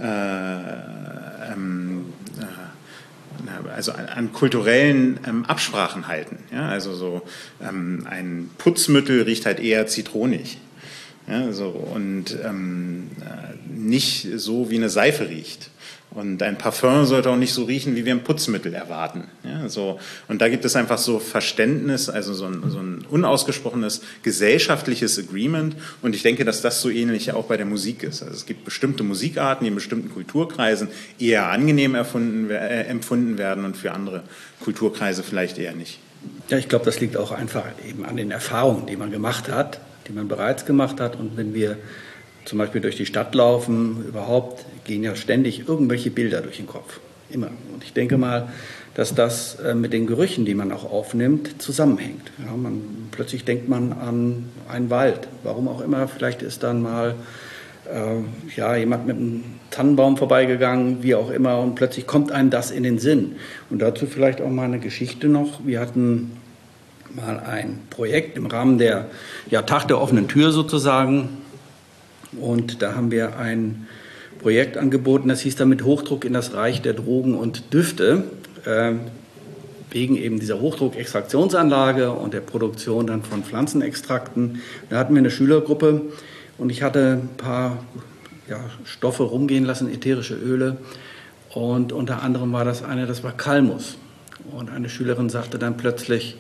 D: Absprachen halten. Ja, also so ein Putzmittel riecht halt eher zitronig. Ja, so, und nicht so, wie eine Seife riecht. Und ein Parfum sollte auch nicht so riechen, wie wir ein Putzmittel erwarten. Ja, so. Und da gibt es einfach so Verständnis, also so ein unausgesprochenes gesellschaftliches Agreement. Und ich denke, dass das so ähnlich auch bei der Musik ist. Also es gibt bestimmte Musikarten, die in bestimmten Kulturkreisen eher angenehm empfunden werden und für andere Kulturkreise vielleicht eher nicht.
E: Ja, ich glaube, das liegt auch einfach eben an den Erfahrungen, die man gemacht hat, die man bereits gemacht hat. Und wenn wir zum Beispiel durch die Stadt laufen, überhaupt gehen ja ständig irgendwelche Bilder durch den Kopf. Immer. Und ich denke mal, dass das mit den Gerüchen, die man auch aufnimmt, zusammenhängt. Ja, plötzlich denkt man an einen Wald. Warum auch immer, vielleicht ist dann mal jemand mit einem Tannenbaum vorbeigegangen, wie auch immer, und plötzlich kommt einem das in den Sinn. Und dazu vielleicht auch mal eine Geschichte noch. Wir hatten mal ein Projekt im Rahmen der Tag der offenen Tür sozusagen. Und da haben wir ein Projekt angeboten, das hieß damit Hochdruck in das Reich der Drogen und Düfte, wegen eben dieser Hochdruck-Extraktionsanlage und der Produktion dann von Pflanzenextrakten. Da hatten wir eine Schülergruppe und ich hatte ein paar Stoffe rumgehen lassen, ätherische Öle. Und unter anderem war das war Kalmus. Und eine Schülerin sagte dann plötzlich,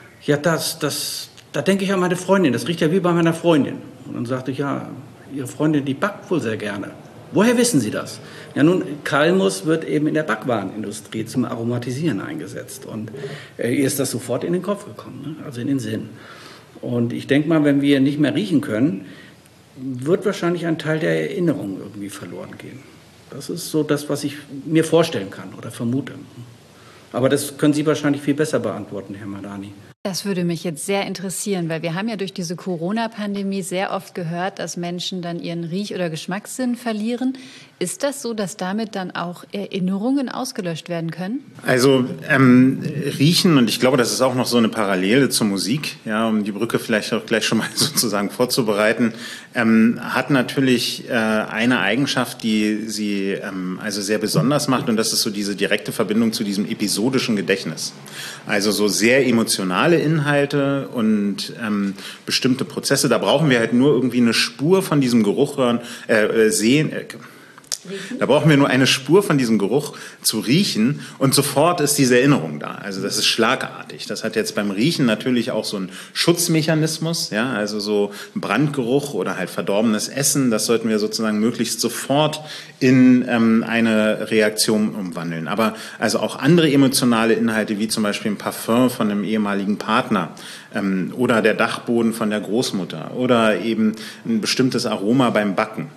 E: da denke ich an meine Freundin, das riecht ja wie bei meiner Freundin. Und dann sagte ich, ja, Ihre Freundin, die backt wohl sehr gerne. Woher wissen Sie das? Ja, nun, Kalmus wird eben in der Backwarenindustrie zum Aromatisieren eingesetzt. Und ihr ist das sofort in den Kopf gekommen, ne? Also in den Sinn. Und ich denke mal, wenn wir nicht mehr riechen können, wird wahrscheinlich ein Teil der Erinnerung irgendwie verloren gehen. Das ist so das, was ich mir vorstellen kann oder vermute. Aber das können Sie wahrscheinlich viel besser beantworten, Herr Madani.
B: Das würde mich jetzt sehr interessieren, weil wir haben ja durch diese Corona-Pandemie sehr oft gehört, dass Menschen dann ihren Riech- oder Geschmackssinn verlieren. Ist das so, dass damit dann auch Erinnerungen ausgelöscht werden können?
D: Also Riechen, und ich glaube, das ist auch noch so eine Parallele zur Musik, ja, um die Brücke vielleicht auch gleich schon mal sozusagen vorzubereiten, hat natürlich eine Eigenschaft, die sie also sehr besonders macht, und das ist so diese direkte Verbindung zu diesem episodischen Gedächtnis. Also so sehr emotionale Inhalte und bestimmte Prozesse, da brauchen wir halt nur irgendwie eine Spur von diesem Geruch sehen. Da brauchen wir nur eine Spur von diesem Geruch zu riechen und sofort ist diese Erinnerung da. Also das ist schlagartig. Das hat jetzt beim Riechen natürlich auch so einen Schutzmechanismus, ja, also so Brandgeruch oder halt verdorbenes Essen, das sollten wir sozusagen möglichst sofort in eine Reaktion umwandeln. Aber also auch andere emotionale Inhalte, wie zum Beispiel ein Parfum von einem ehemaligen Partner, oder der Dachboden von der Großmutter oder eben ein bestimmtes Aroma beim Backen,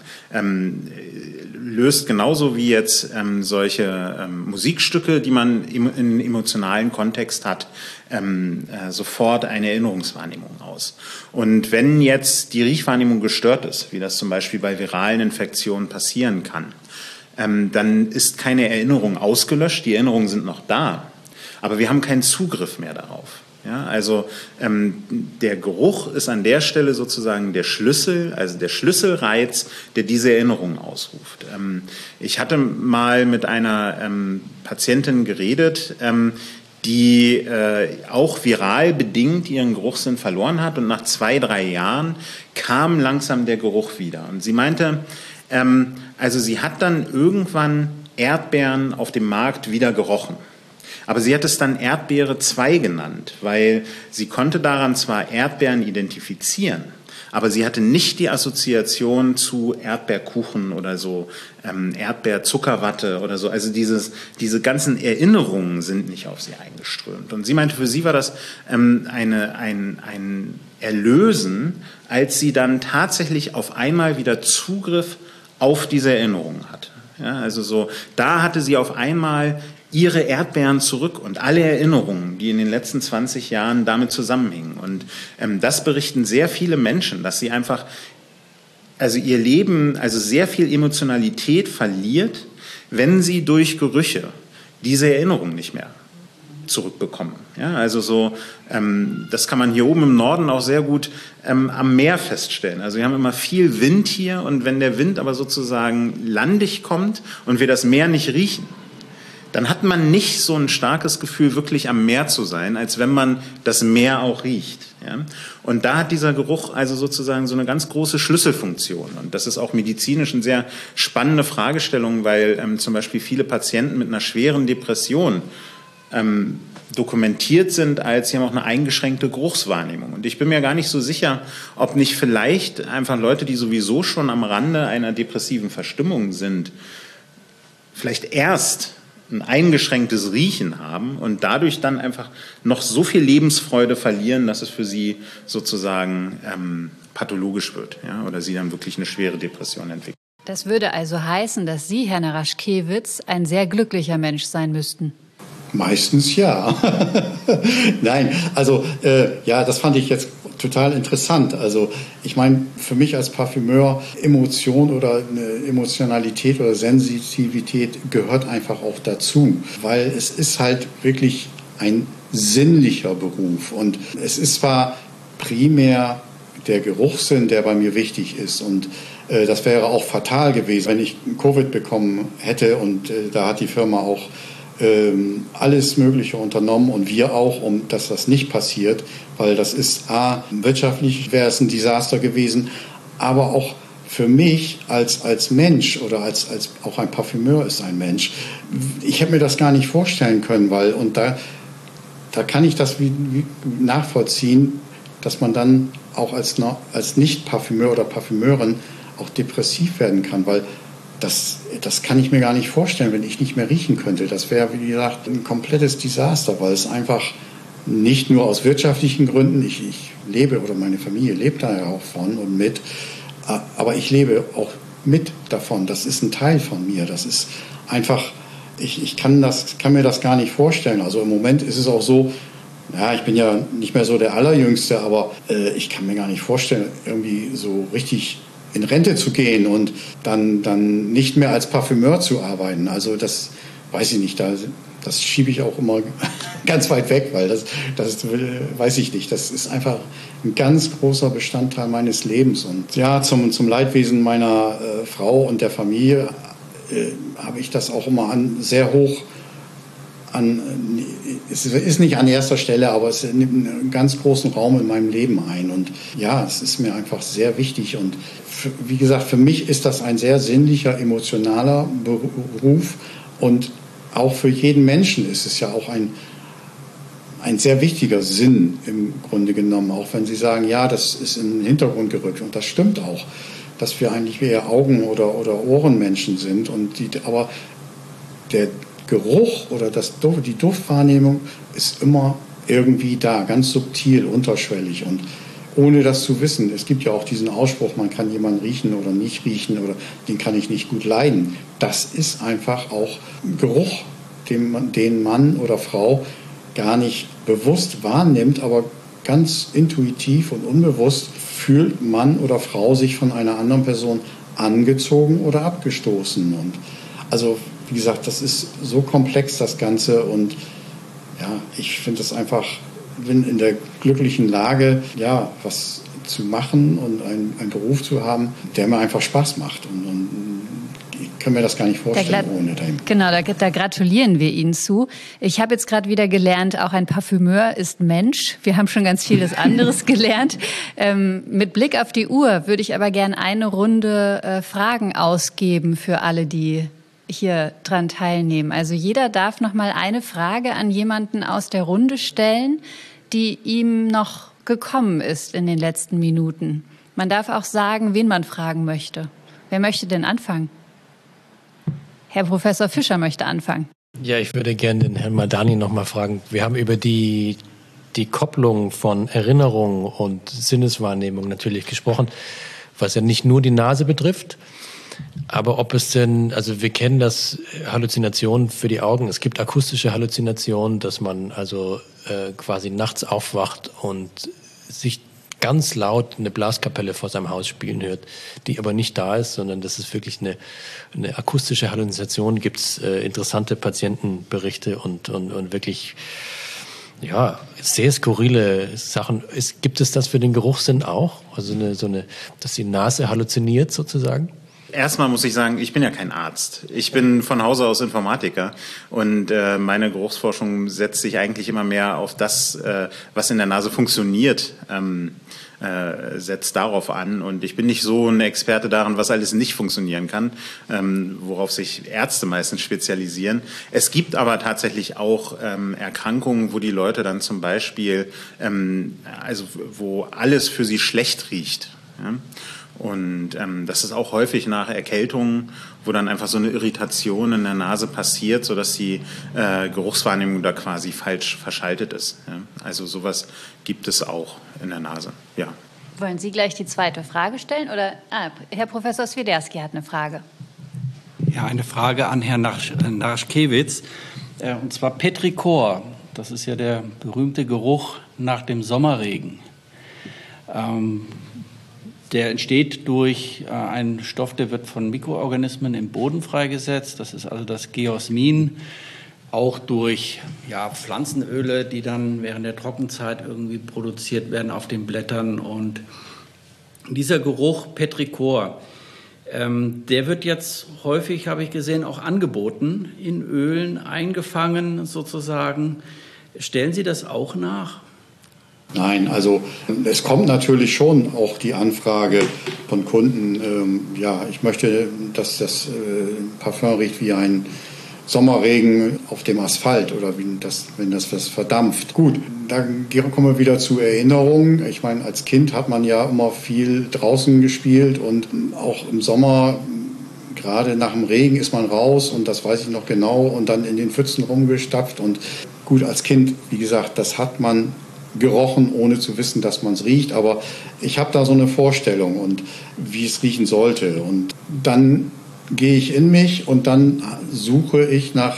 D: löst genauso wie jetzt solche Musikstücke, die man in emotionalen Kontext hat, sofort eine Erinnerungswahrnehmung aus. Und wenn jetzt die Riechwahrnehmung gestört ist, wie das zum Beispiel bei viralen Infektionen passieren kann, dann ist keine Erinnerung ausgelöscht, die Erinnerungen sind noch da, aber wir haben keinen Zugriff mehr darauf. Ja, also der Geruch ist an der Stelle sozusagen der Schlüssel, also der Schlüsselreiz, der diese Erinnerung ausruft. Ich hatte mal mit einer Patientin geredet, die auch viral bedingt ihren Geruchssinn verloren hat und nach 2-3 Jahren kam langsam der Geruch wieder. Und sie meinte, also sie hat dann irgendwann Erdbeeren auf dem Markt wieder gerochen. Aber sie hat es dann Erdbeere 2 genannt, weil sie konnte daran zwar Erdbeeren identifizieren, aber sie hatte nicht die Assoziation zu Erdbeerkuchen oder so Erdbeerzuckerwatte oder so. Also diese ganzen Erinnerungen sind nicht auf sie eingeströmt. Und sie meinte, für sie war das ein Erlösen, als sie dann tatsächlich auf einmal wieder Zugriff auf diese Erinnerungen hatte. Ja, also so, da hatte sie auf einmal ihre Erdbeeren zurück und alle Erinnerungen, die in den letzten 20 Jahren damit zusammenhingen. Und das berichten sehr viele Menschen, dass sie einfach, also ihr Leben, also sehr viel Emotionalität verliert, wenn sie durch Gerüche diese Erinnerung nicht mehr zurückbekommen. Ja, also so, das kann man hier oben im Norden auch sehr gut am Meer feststellen. Also wir haben immer viel Wind hier und wenn der Wind aber sozusagen landig kommt und wir das Meer nicht riechen, dann hat man nicht so ein starkes Gefühl, wirklich am Meer zu sein, als wenn man das Meer auch riecht. Ja? Und da hat dieser Geruch also sozusagen so eine ganz große Schlüsselfunktion. Und das ist auch medizinisch eine sehr spannende Fragestellung, weil zum Beispiel viele Patienten mit einer schweren Depression dokumentiert sind, als sie haben auch eine eingeschränkte Geruchswahrnehmung. Und ich bin mir gar nicht so sicher, ob nicht vielleicht einfach Leute, die sowieso schon am Rande einer depressiven Verstimmung sind, vielleicht erst ein eingeschränktes Riechen haben und dadurch dann einfach noch so viel Lebensfreude verlieren, dass es für sie sozusagen pathologisch wird, ja, oder sie dann wirklich eine schwere Depression entwickeln.
B: Das würde also heißen, dass Sie, Herr Naraschkewitz, ein sehr glücklicher Mensch sein müssten.
F: Meistens ja. Nein, also ja, das fand ich jetzt total interessant. Also ich meine, für mich als Parfümeur, Emotion oder eine Emotionalität oder Sensitivität gehört einfach auch dazu, weil es ist halt wirklich ein sinnlicher Beruf. Und es ist zwar primär der Geruchssinn, der bei mir wichtig ist. Und das wäre auch fatal gewesen, wenn ich Covid bekommen hätte. Und da hat die Firma auch alles Mögliche unternommen und wir auch, dass das nicht passiert. Weil das ist wirtschaftlich wäre es ein Desaster gewesen, aber auch für mich als Mensch oder als auch ein Parfümeur ist ein Mensch. Ich hätte mir das gar nicht vorstellen können, da kann ich das wie nachvollziehen, dass man dann auch als Nicht-Parfümeur oder Parfümeurin auch depressiv werden kann, weil das kann ich mir gar nicht vorstellen, wenn ich nicht mehr riechen könnte. Das wäre, wie gesagt, ein komplettes Desaster, weil es einfach nicht nur aus wirtschaftlichen Gründen, ich lebe oder meine Familie lebt da ja auch von und mit, aber ich lebe auch mit davon. Das ist ein Teil von mir. Das ist einfach, ich kann mir das gar nicht vorstellen. Also im Moment ist es auch so, ja, ich bin ja nicht mehr so der Allerjüngste, aber ich kann mir gar nicht vorstellen, irgendwie so richtig in Rente zu gehen und dann nicht mehr als Parfümeur zu arbeiten. Also das weiß ich nicht, das schiebe ich auch immer ganz weit weg, weil das weiß ich nicht. Das ist einfach ein ganz großer Bestandteil meines Lebens. Und ja, zum Leidwesen meiner Frau und der Familie habe ich das auch immer sehr hoch es ist nicht an erster Stelle, aber es nimmt einen ganz großen Raum in meinem Leben ein. Und ja, es ist mir einfach sehr wichtig. Und wie gesagt, für mich ist das ein sehr sinnlicher, emotionaler Beruf. Und auch für jeden Menschen ist es ja auch ein sehr wichtiger Sinn im Grunde genommen. Auch wenn Sie sagen, ja, das ist in den Hintergrund gerückt. Und das stimmt auch, dass wir eigentlich eher Augen- oder Ohrenmenschen sind. Aber der Geruch oder die Duftwahrnehmung ist immer irgendwie da, ganz subtil, unterschwellig und ohne das zu wissen. Es gibt ja auch diesen Ausspruch, man kann jemanden riechen oder nicht riechen oder den kann ich nicht gut leiden. Das ist einfach auch Geruch, den Mann oder Frau gar nicht bewusst wahrnimmt, aber ganz intuitiv und unbewusst fühlt Mann oder Frau sich von einer anderen Person angezogen oder abgestoßen. Und also wie gesagt, das ist so komplex, das Ganze. Und ja, ich finde das einfach, bin in der glücklichen Lage, ja, was zu machen und einen Beruf zu haben, der mir einfach Spaß macht. Und ich kann mir das gar nicht vorstellen ohne den.
B: Genau, da gratulieren wir Ihnen zu. Ich habe jetzt gerade wieder gelernt, auch ein Parfümeur ist Mensch. Wir haben schon ganz vieles anderes gelernt. Mit Blick auf die Uhr würde ich aber gerne eine Runde Fragen ausgeben für alle, die hier dran teilnehmen. Also jeder darf noch mal eine Frage an jemanden aus der Runde stellen, die ihm noch gekommen ist in den letzten Minuten. Man darf auch sagen, wen man fragen möchte. Wer möchte denn anfangen? Herr Professor Fischer möchte anfangen.
G: Ja, ich würde gerne den Herrn Madani noch mal fragen. Wir haben über die Kopplung von Erinnerung und Sinneswahrnehmung natürlich gesprochen, was ja nicht nur die Nase betrifft. Aber ob es denn, also wir kennen das Halluzinationen für die Augen. Es gibt akustische Halluzinationen, dass man also quasi nachts aufwacht und sich ganz laut eine Blaskapelle vor seinem Haus spielen hört, die aber nicht da ist, sondern das ist wirklich eine akustische Halluzination. Gibt es interessante Patientenberichte und wirklich ja sehr skurrile Sachen. Gibt es das für den Geruchssinn auch? Also dass die Nase halluziniert sozusagen?
D: Erstmal muss ich sagen, ich bin ja kein Arzt. Ich bin von Hause aus Informatiker und meine Geruchsforschung setzt sich eigentlich immer mehr auf das, was in der Nase funktioniert, setzt darauf an. Und ich bin nicht so ein Experte daran, was alles nicht funktionieren kann, worauf sich Ärzte meistens spezialisieren. Es gibt aber tatsächlich auch Erkrankungen, wo die Leute dann zum Beispiel, also wo alles für sie schlecht riecht. Ja? Und das ist auch häufig nach Erkältungen, wo dann einfach so eine Irritation in der Nase passiert, sodass die Geruchswahrnehmung da quasi falsch verschaltet ist. Ja? Also sowas gibt es auch in der Nase, ja.
B: Wollen Sie gleich die zweite Frage stellen? Oder Herr Professor Swiderski hat eine Frage.
E: Ja, eine Frage an Herrn Narschkewitz. Und zwar Petrichor. Das ist ja der berühmte Geruch nach dem Sommerregen. Der entsteht durch einen Stoff, der wird von Mikroorganismen im Boden freigesetzt. Das ist also das Geosmin. auch durch Pflanzenöle, die dann während der Trockenzeit irgendwie produziert werden auf den Blättern. Und dieser Geruch Petrichor, der wird jetzt häufig, habe ich gesehen, auch angeboten, in Ölen eingefangen sozusagen. Stellen Sie das auch nach?
F: Nein, also es kommt natürlich schon auch die Anfrage von Kunden, ich möchte, dass das Parfum riecht wie ein Sommerregen auf dem Asphalt oder wenn das was verdampft. Gut, da kommen wir wieder zu Erinnerungen. Ich meine, als Kind hat man ja immer viel draußen gespielt und auch im Sommer, gerade nach dem Regen, ist man raus und das weiß ich noch genau und dann in den Pfützen rumgestapft. Und gut, als Kind, wie gesagt, das hat man gerochen, ohne zu wissen, dass man es riecht. Aber ich habe da so eine Vorstellung und wie es riechen sollte. Und dann gehe ich in mich und dann suche ich nach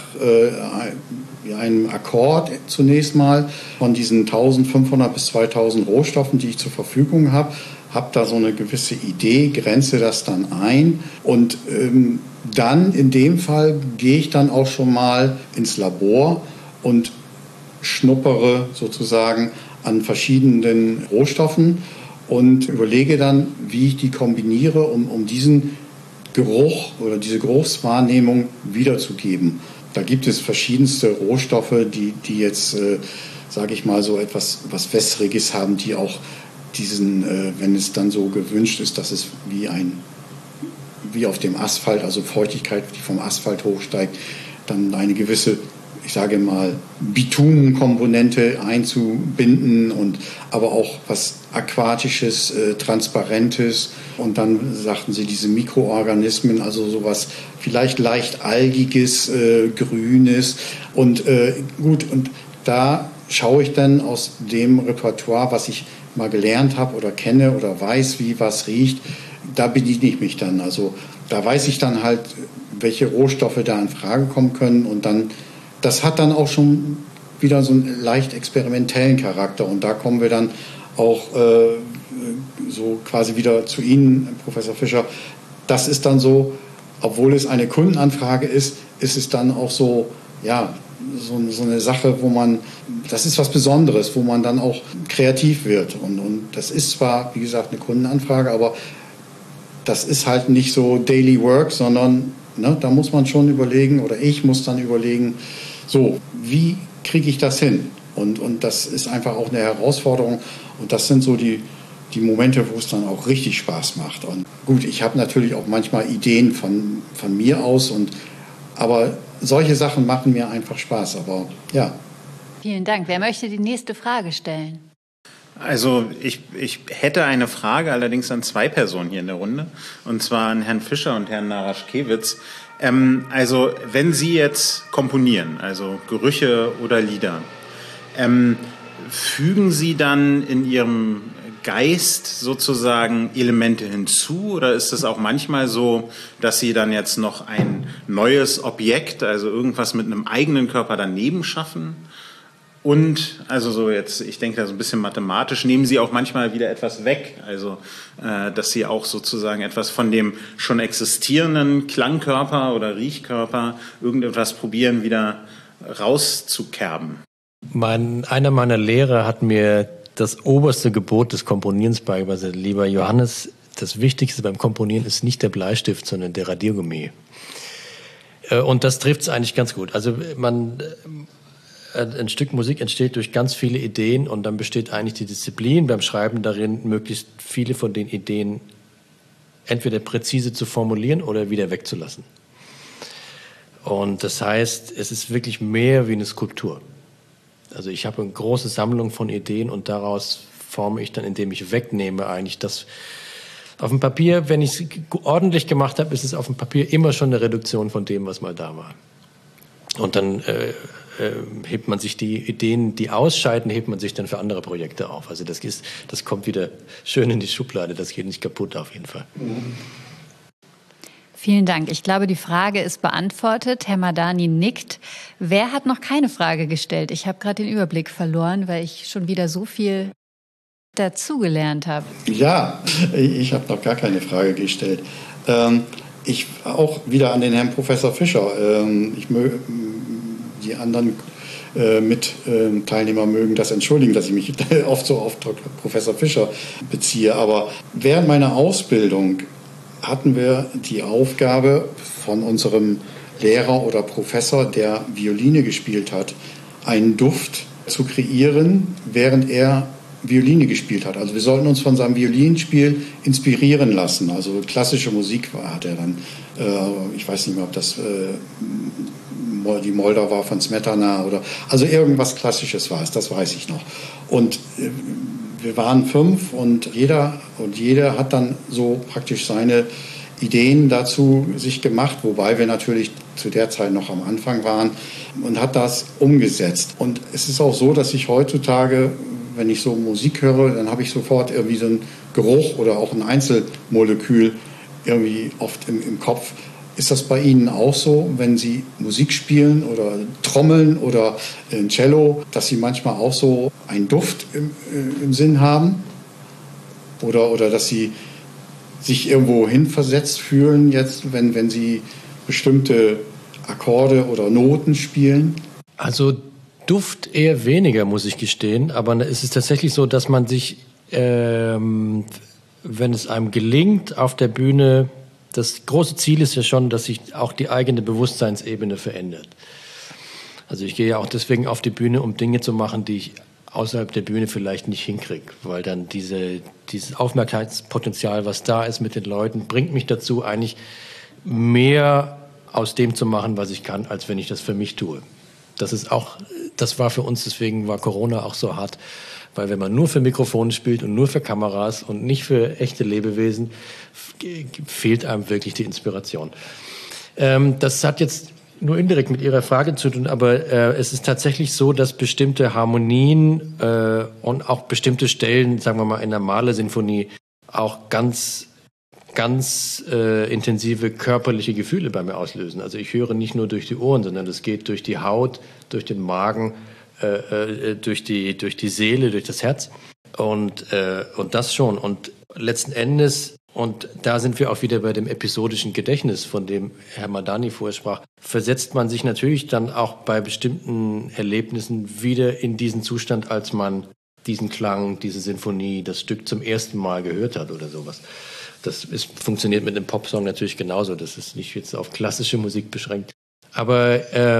F: einem Akkord zunächst mal von diesen 1500 bis 2000 Rohstoffen, die ich zur Verfügung habe. Habe da so eine gewisse Idee, grenze das dann ein und dann in dem Fall gehe ich dann auch schon mal ins Labor und schnuppere sozusagen an verschiedenen Rohstoffen und überlege dann, wie ich die kombiniere, um diesen Geruch oder diese Geruchswahrnehmung wiederzugeben. Da gibt es verschiedenste Rohstoffe, die jetzt, sage ich mal, so etwas was Wässriges haben, die auch diesen, wenn es dann so gewünscht ist, dass es wie auf dem Asphalt, also Feuchtigkeit, die vom Asphalt hochsteigt, dann eine gewisse, ich sage mal, Bitumenkomponente einzubinden aber auch was Aquatisches, Transparentes und dann sagten sie diese Mikroorganismen, also sowas vielleicht leicht Algiges, Grünes und gut, und da schaue ich dann aus dem Repertoire, was ich mal gelernt habe oder kenne oder weiß, wie was riecht, da bediene ich mich dann. Also da weiß ich dann halt, welche Rohstoffe da in Frage kommen können und dann das hat dann auch schon wieder so einen leicht experimentellen Charakter. Und da kommen wir dann auch so quasi wieder zu Ihnen, Professor Fischer. Das ist dann so, obwohl es eine Kundenanfrage ist, ist es dann auch so, so eine Sache, das ist was Besonderes, wo man dann auch kreativ wird. Und das ist zwar, wie gesagt, eine Kundenanfrage, aber das ist halt nicht so Daily Work, sondern da muss man schon überlegen, oder ich muss dann überlegen, so, wie kriege ich das hin? Und das ist einfach auch eine Herausforderung. Und das sind so die Momente, wo es dann auch richtig Spaß macht. Und gut, ich habe natürlich auch manchmal Ideen von mir aus. Aber solche Sachen machen mir einfach Spaß. Aber ja.
B: Vielen Dank. Wer möchte die nächste Frage stellen?
D: Also ich hätte eine Frage, allerdings an zwei Personen hier in der Runde. Und zwar an Herrn Fischer und Herrn Naraschkewitz. Also wenn Sie jetzt komponieren, also Gerüche oder Lieder, fügen Sie dann in Ihrem Geist sozusagen Elemente hinzu oder ist es auch manchmal so, dass Sie dann jetzt noch ein neues Objekt, also irgendwas mit einem eigenen Körper daneben schaffen? Und, also so jetzt, ich denke da so ein bisschen mathematisch, nehmen Sie auch manchmal wieder etwas weg, also dass Sie auch sozusagen etwas von dem schon existierenden Klangkörper oder Riechkörper, irgendetwas probieren, wieder rauszukerben.
G: Einer meiner Lehrer hat mir das oberste Gebot des Komponierens beigebracht. Lieber Johannes, das Wichtigste beim Komponieren ist nicht der Bleistift, sondern der Radiergummi. Und das trifft es eigentlich ganz gut. Also ein Stück Musik entsteht durch ganz viele Ideen und dann besteht eigentlich die Disziplin beim Schreiben darin, möglichst viele von den Ideen entweder präzise zu formulieren oder wieder wegzulassen. Und das heißt, es ist wirklich mehr wie eine Skulptur. Also ich habe eine große Sammlung von Ideen und daraus forme ich dann, indem ich wegnehme, eigentlich das auf dem Papier. Wenn ich es ordentlich gemacht habe, ist es auf dem Papier immer schon eine Reduktion von dem, was mal da war. Und dann hebt man sich die Ideen, die ausscheiden, hebt man sich dann für andere Projekte auf. Also das kommt wieder schön in die Schublade, das geht nicht kaputt auf jeden Fall.
B: Vielen Dank. Ich glaube, die Frage ist beantwortet. Herr Madani nickt. Wer hat noch keine Frage gestellt? Ich habe gerade den Überblick verloren, weil ich schon wieder so viel dazugelernt habe.
F: Ja, ich habe noch gar keine Frage gestellt. Ich auch wieder an den Herrn Professor Fischer. Ich Die anderen Teilnehmer mögen das entschuldigen, dass ich mich oft so auf Professor Fischer beziehe. Aber während meiner Ausbildung hatten wir die Aufgabe von unserem Lehrer oder Professor, der Violine gespielt hat, einen Duft zu kreieren, während er Violine gespielt hat. Also wir sollten uns von seinem Violinspiel inspirieren lassen. Also klassische Musik hat er dann, ich weiß nicht mehr, ob das die Moldau war von Smetana oder, also irgendwas Klassisches war es, das weiß ich noch. Und wir waren 5 und jeder hat dann so praktisch seine Ideen dazu sich gemacht, wobei wir natürlich zu der Zeit noch am Anfang waren, und hat das umgesetzt. Und es ist auch so, dass ich heutzutage, wenn ich so Musik höre, dann habe ich sofort irgendwie so einen Geruch oder auch ein Einzelmolekül irgendwie oft im Kopf. Ist das bei Ihnen auch so, wenn Sie Musik spielen oder trommeln oder ein Cello, dass Sie manchmal auch so einen Duft im Sinn haben? Oder dass Sie sich irgendwo hinversetzt fühlen, jetzt, wenn Sie bestimmte Akkorde oder Noten spielen?
G: Also Duft eher weniger, muss ich gestehen. Aber es ist tatsächlich so, dass man sich, wenn es einem gelingt, auf der Bühne, das große Ziel ist ja schon, dass sich auch die eigene Bewusstseinsebene verändert. Also ich gehe ja auch deswegen auf die Bühne, um Dinge zu machen, die ich außerhalb der Bühne vielleicht nicht hinkriege, weil dann dieses Aufmerksamkeitspotenzial, was da ist mit den Leuten, bringt mich dazu, eigentlich mehr aus dem zu machen, was ich kann, als wenn ich das für mich tue. Das war für uns, deswegen war Corona auch so hart, weil wenn man nur für Mikrofone spielt und nur für Kameras und nicht für echte Lebewesen, fehlt einem wirklich die Inspiration. Das hat jetzt nur indirekt mit Ihrer Frage zu tun, aber es ist tatsächlich so, dass bestimmte Harmonien und auch bestimmte Stellen, sagen wir mal in der Mahler-Sinfonie, auch ganz intensive körperliche Gefühle bei mir auslösen. Also ich höre nicht nur durch die Ohren, sondern es geht durch die Haut, durch den Magen, durch die Seele, durch das Herz und das schon. Und letzten Endes, und da sind wir auch wieder bei dem episodischen Gedächtnis, von dem Herr Madani vorher sprach, versetzt man sich natürlich dann auch bei bestimmten Erlebnissen wieder in diesen Zustand, als man diesen Klang, diese Sinfonie, das Stück zum ersten Mal gehört hat oder sowas. Funktioniert mit einem Popsong natürlich genauso. Das ist nicht jetzt auf klassische Musik beschränkt. Aber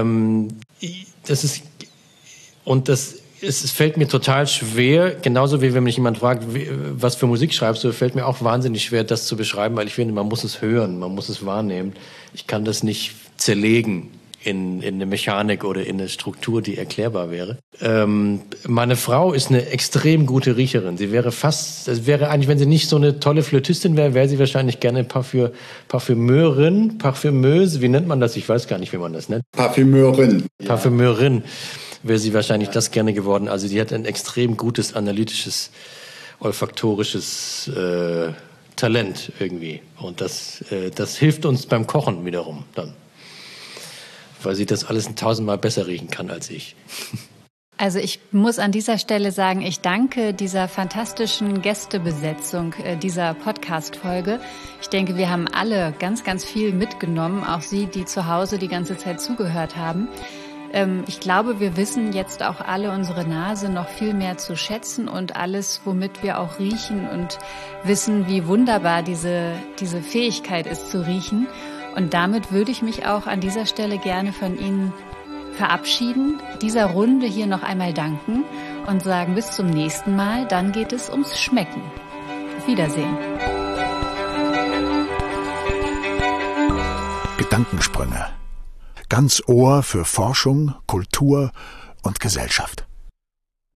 G: es fällt mir total schwer, genauso wie wenn mich jemand fragt, was für Musik schreibst du, fällt mir auch wahnsinnig schwer, das zu beschreiben, weil ich finde, man muss es hören, man muss es wahrnehmen. Ich kann das nicht zerlegen in eine Mechanik oder in eine Struktur, die erklärbar wäre. Meine Frau ist eine extrem gute Riecherin. Sie wäre eigentlich, wenn sie nicht so eine tolle Flötistin wäre sie wahrscheinlich gerne Parfümeurin, Parfümeuse, wie nennt man das? Ich weiß gar nicht, wie man das nennt.
F: Parfümeurin.
G: Ja. Parfümeurin wäre sie wahrscheinlich das gerne geworden. Also sie hat ein extrem gutes analytisches, olfaktorisches Talent irgendwie. Und das hilft uns beim Kochen wiederum dann. Weil sie das alles 1000-mal besser riechen kann als ich.
B: Also ich muss an dieser Stelle sagen, ich danke dieser fantastischen Gästebesetzung dieser Podcast-Folge. Ich denke, wir haben alle ganz, ganz viel mitgenommen, auch Sie, die zu Hause die ganze Zeit zugehört haben. Ich glaube, wir wissen jetzt auch alle unsere Nase noch viel mehr zu schätzen und alles, womit wir auch riechen und wissen, wie wunderbar diese Fähigkeit ist zu riechen. Und damit würde ich mich auch an dieser Stelle gerne von Ihnen verabschieden, dieser Runde hier noch einmal danken und sagen bis zum nächsten Mal, dann geht es ums Schmecken. Auf Wiedersehen.
A: Gedankensprünge. Ganz Ohr für Forschung, Kultur und Gesellschaft.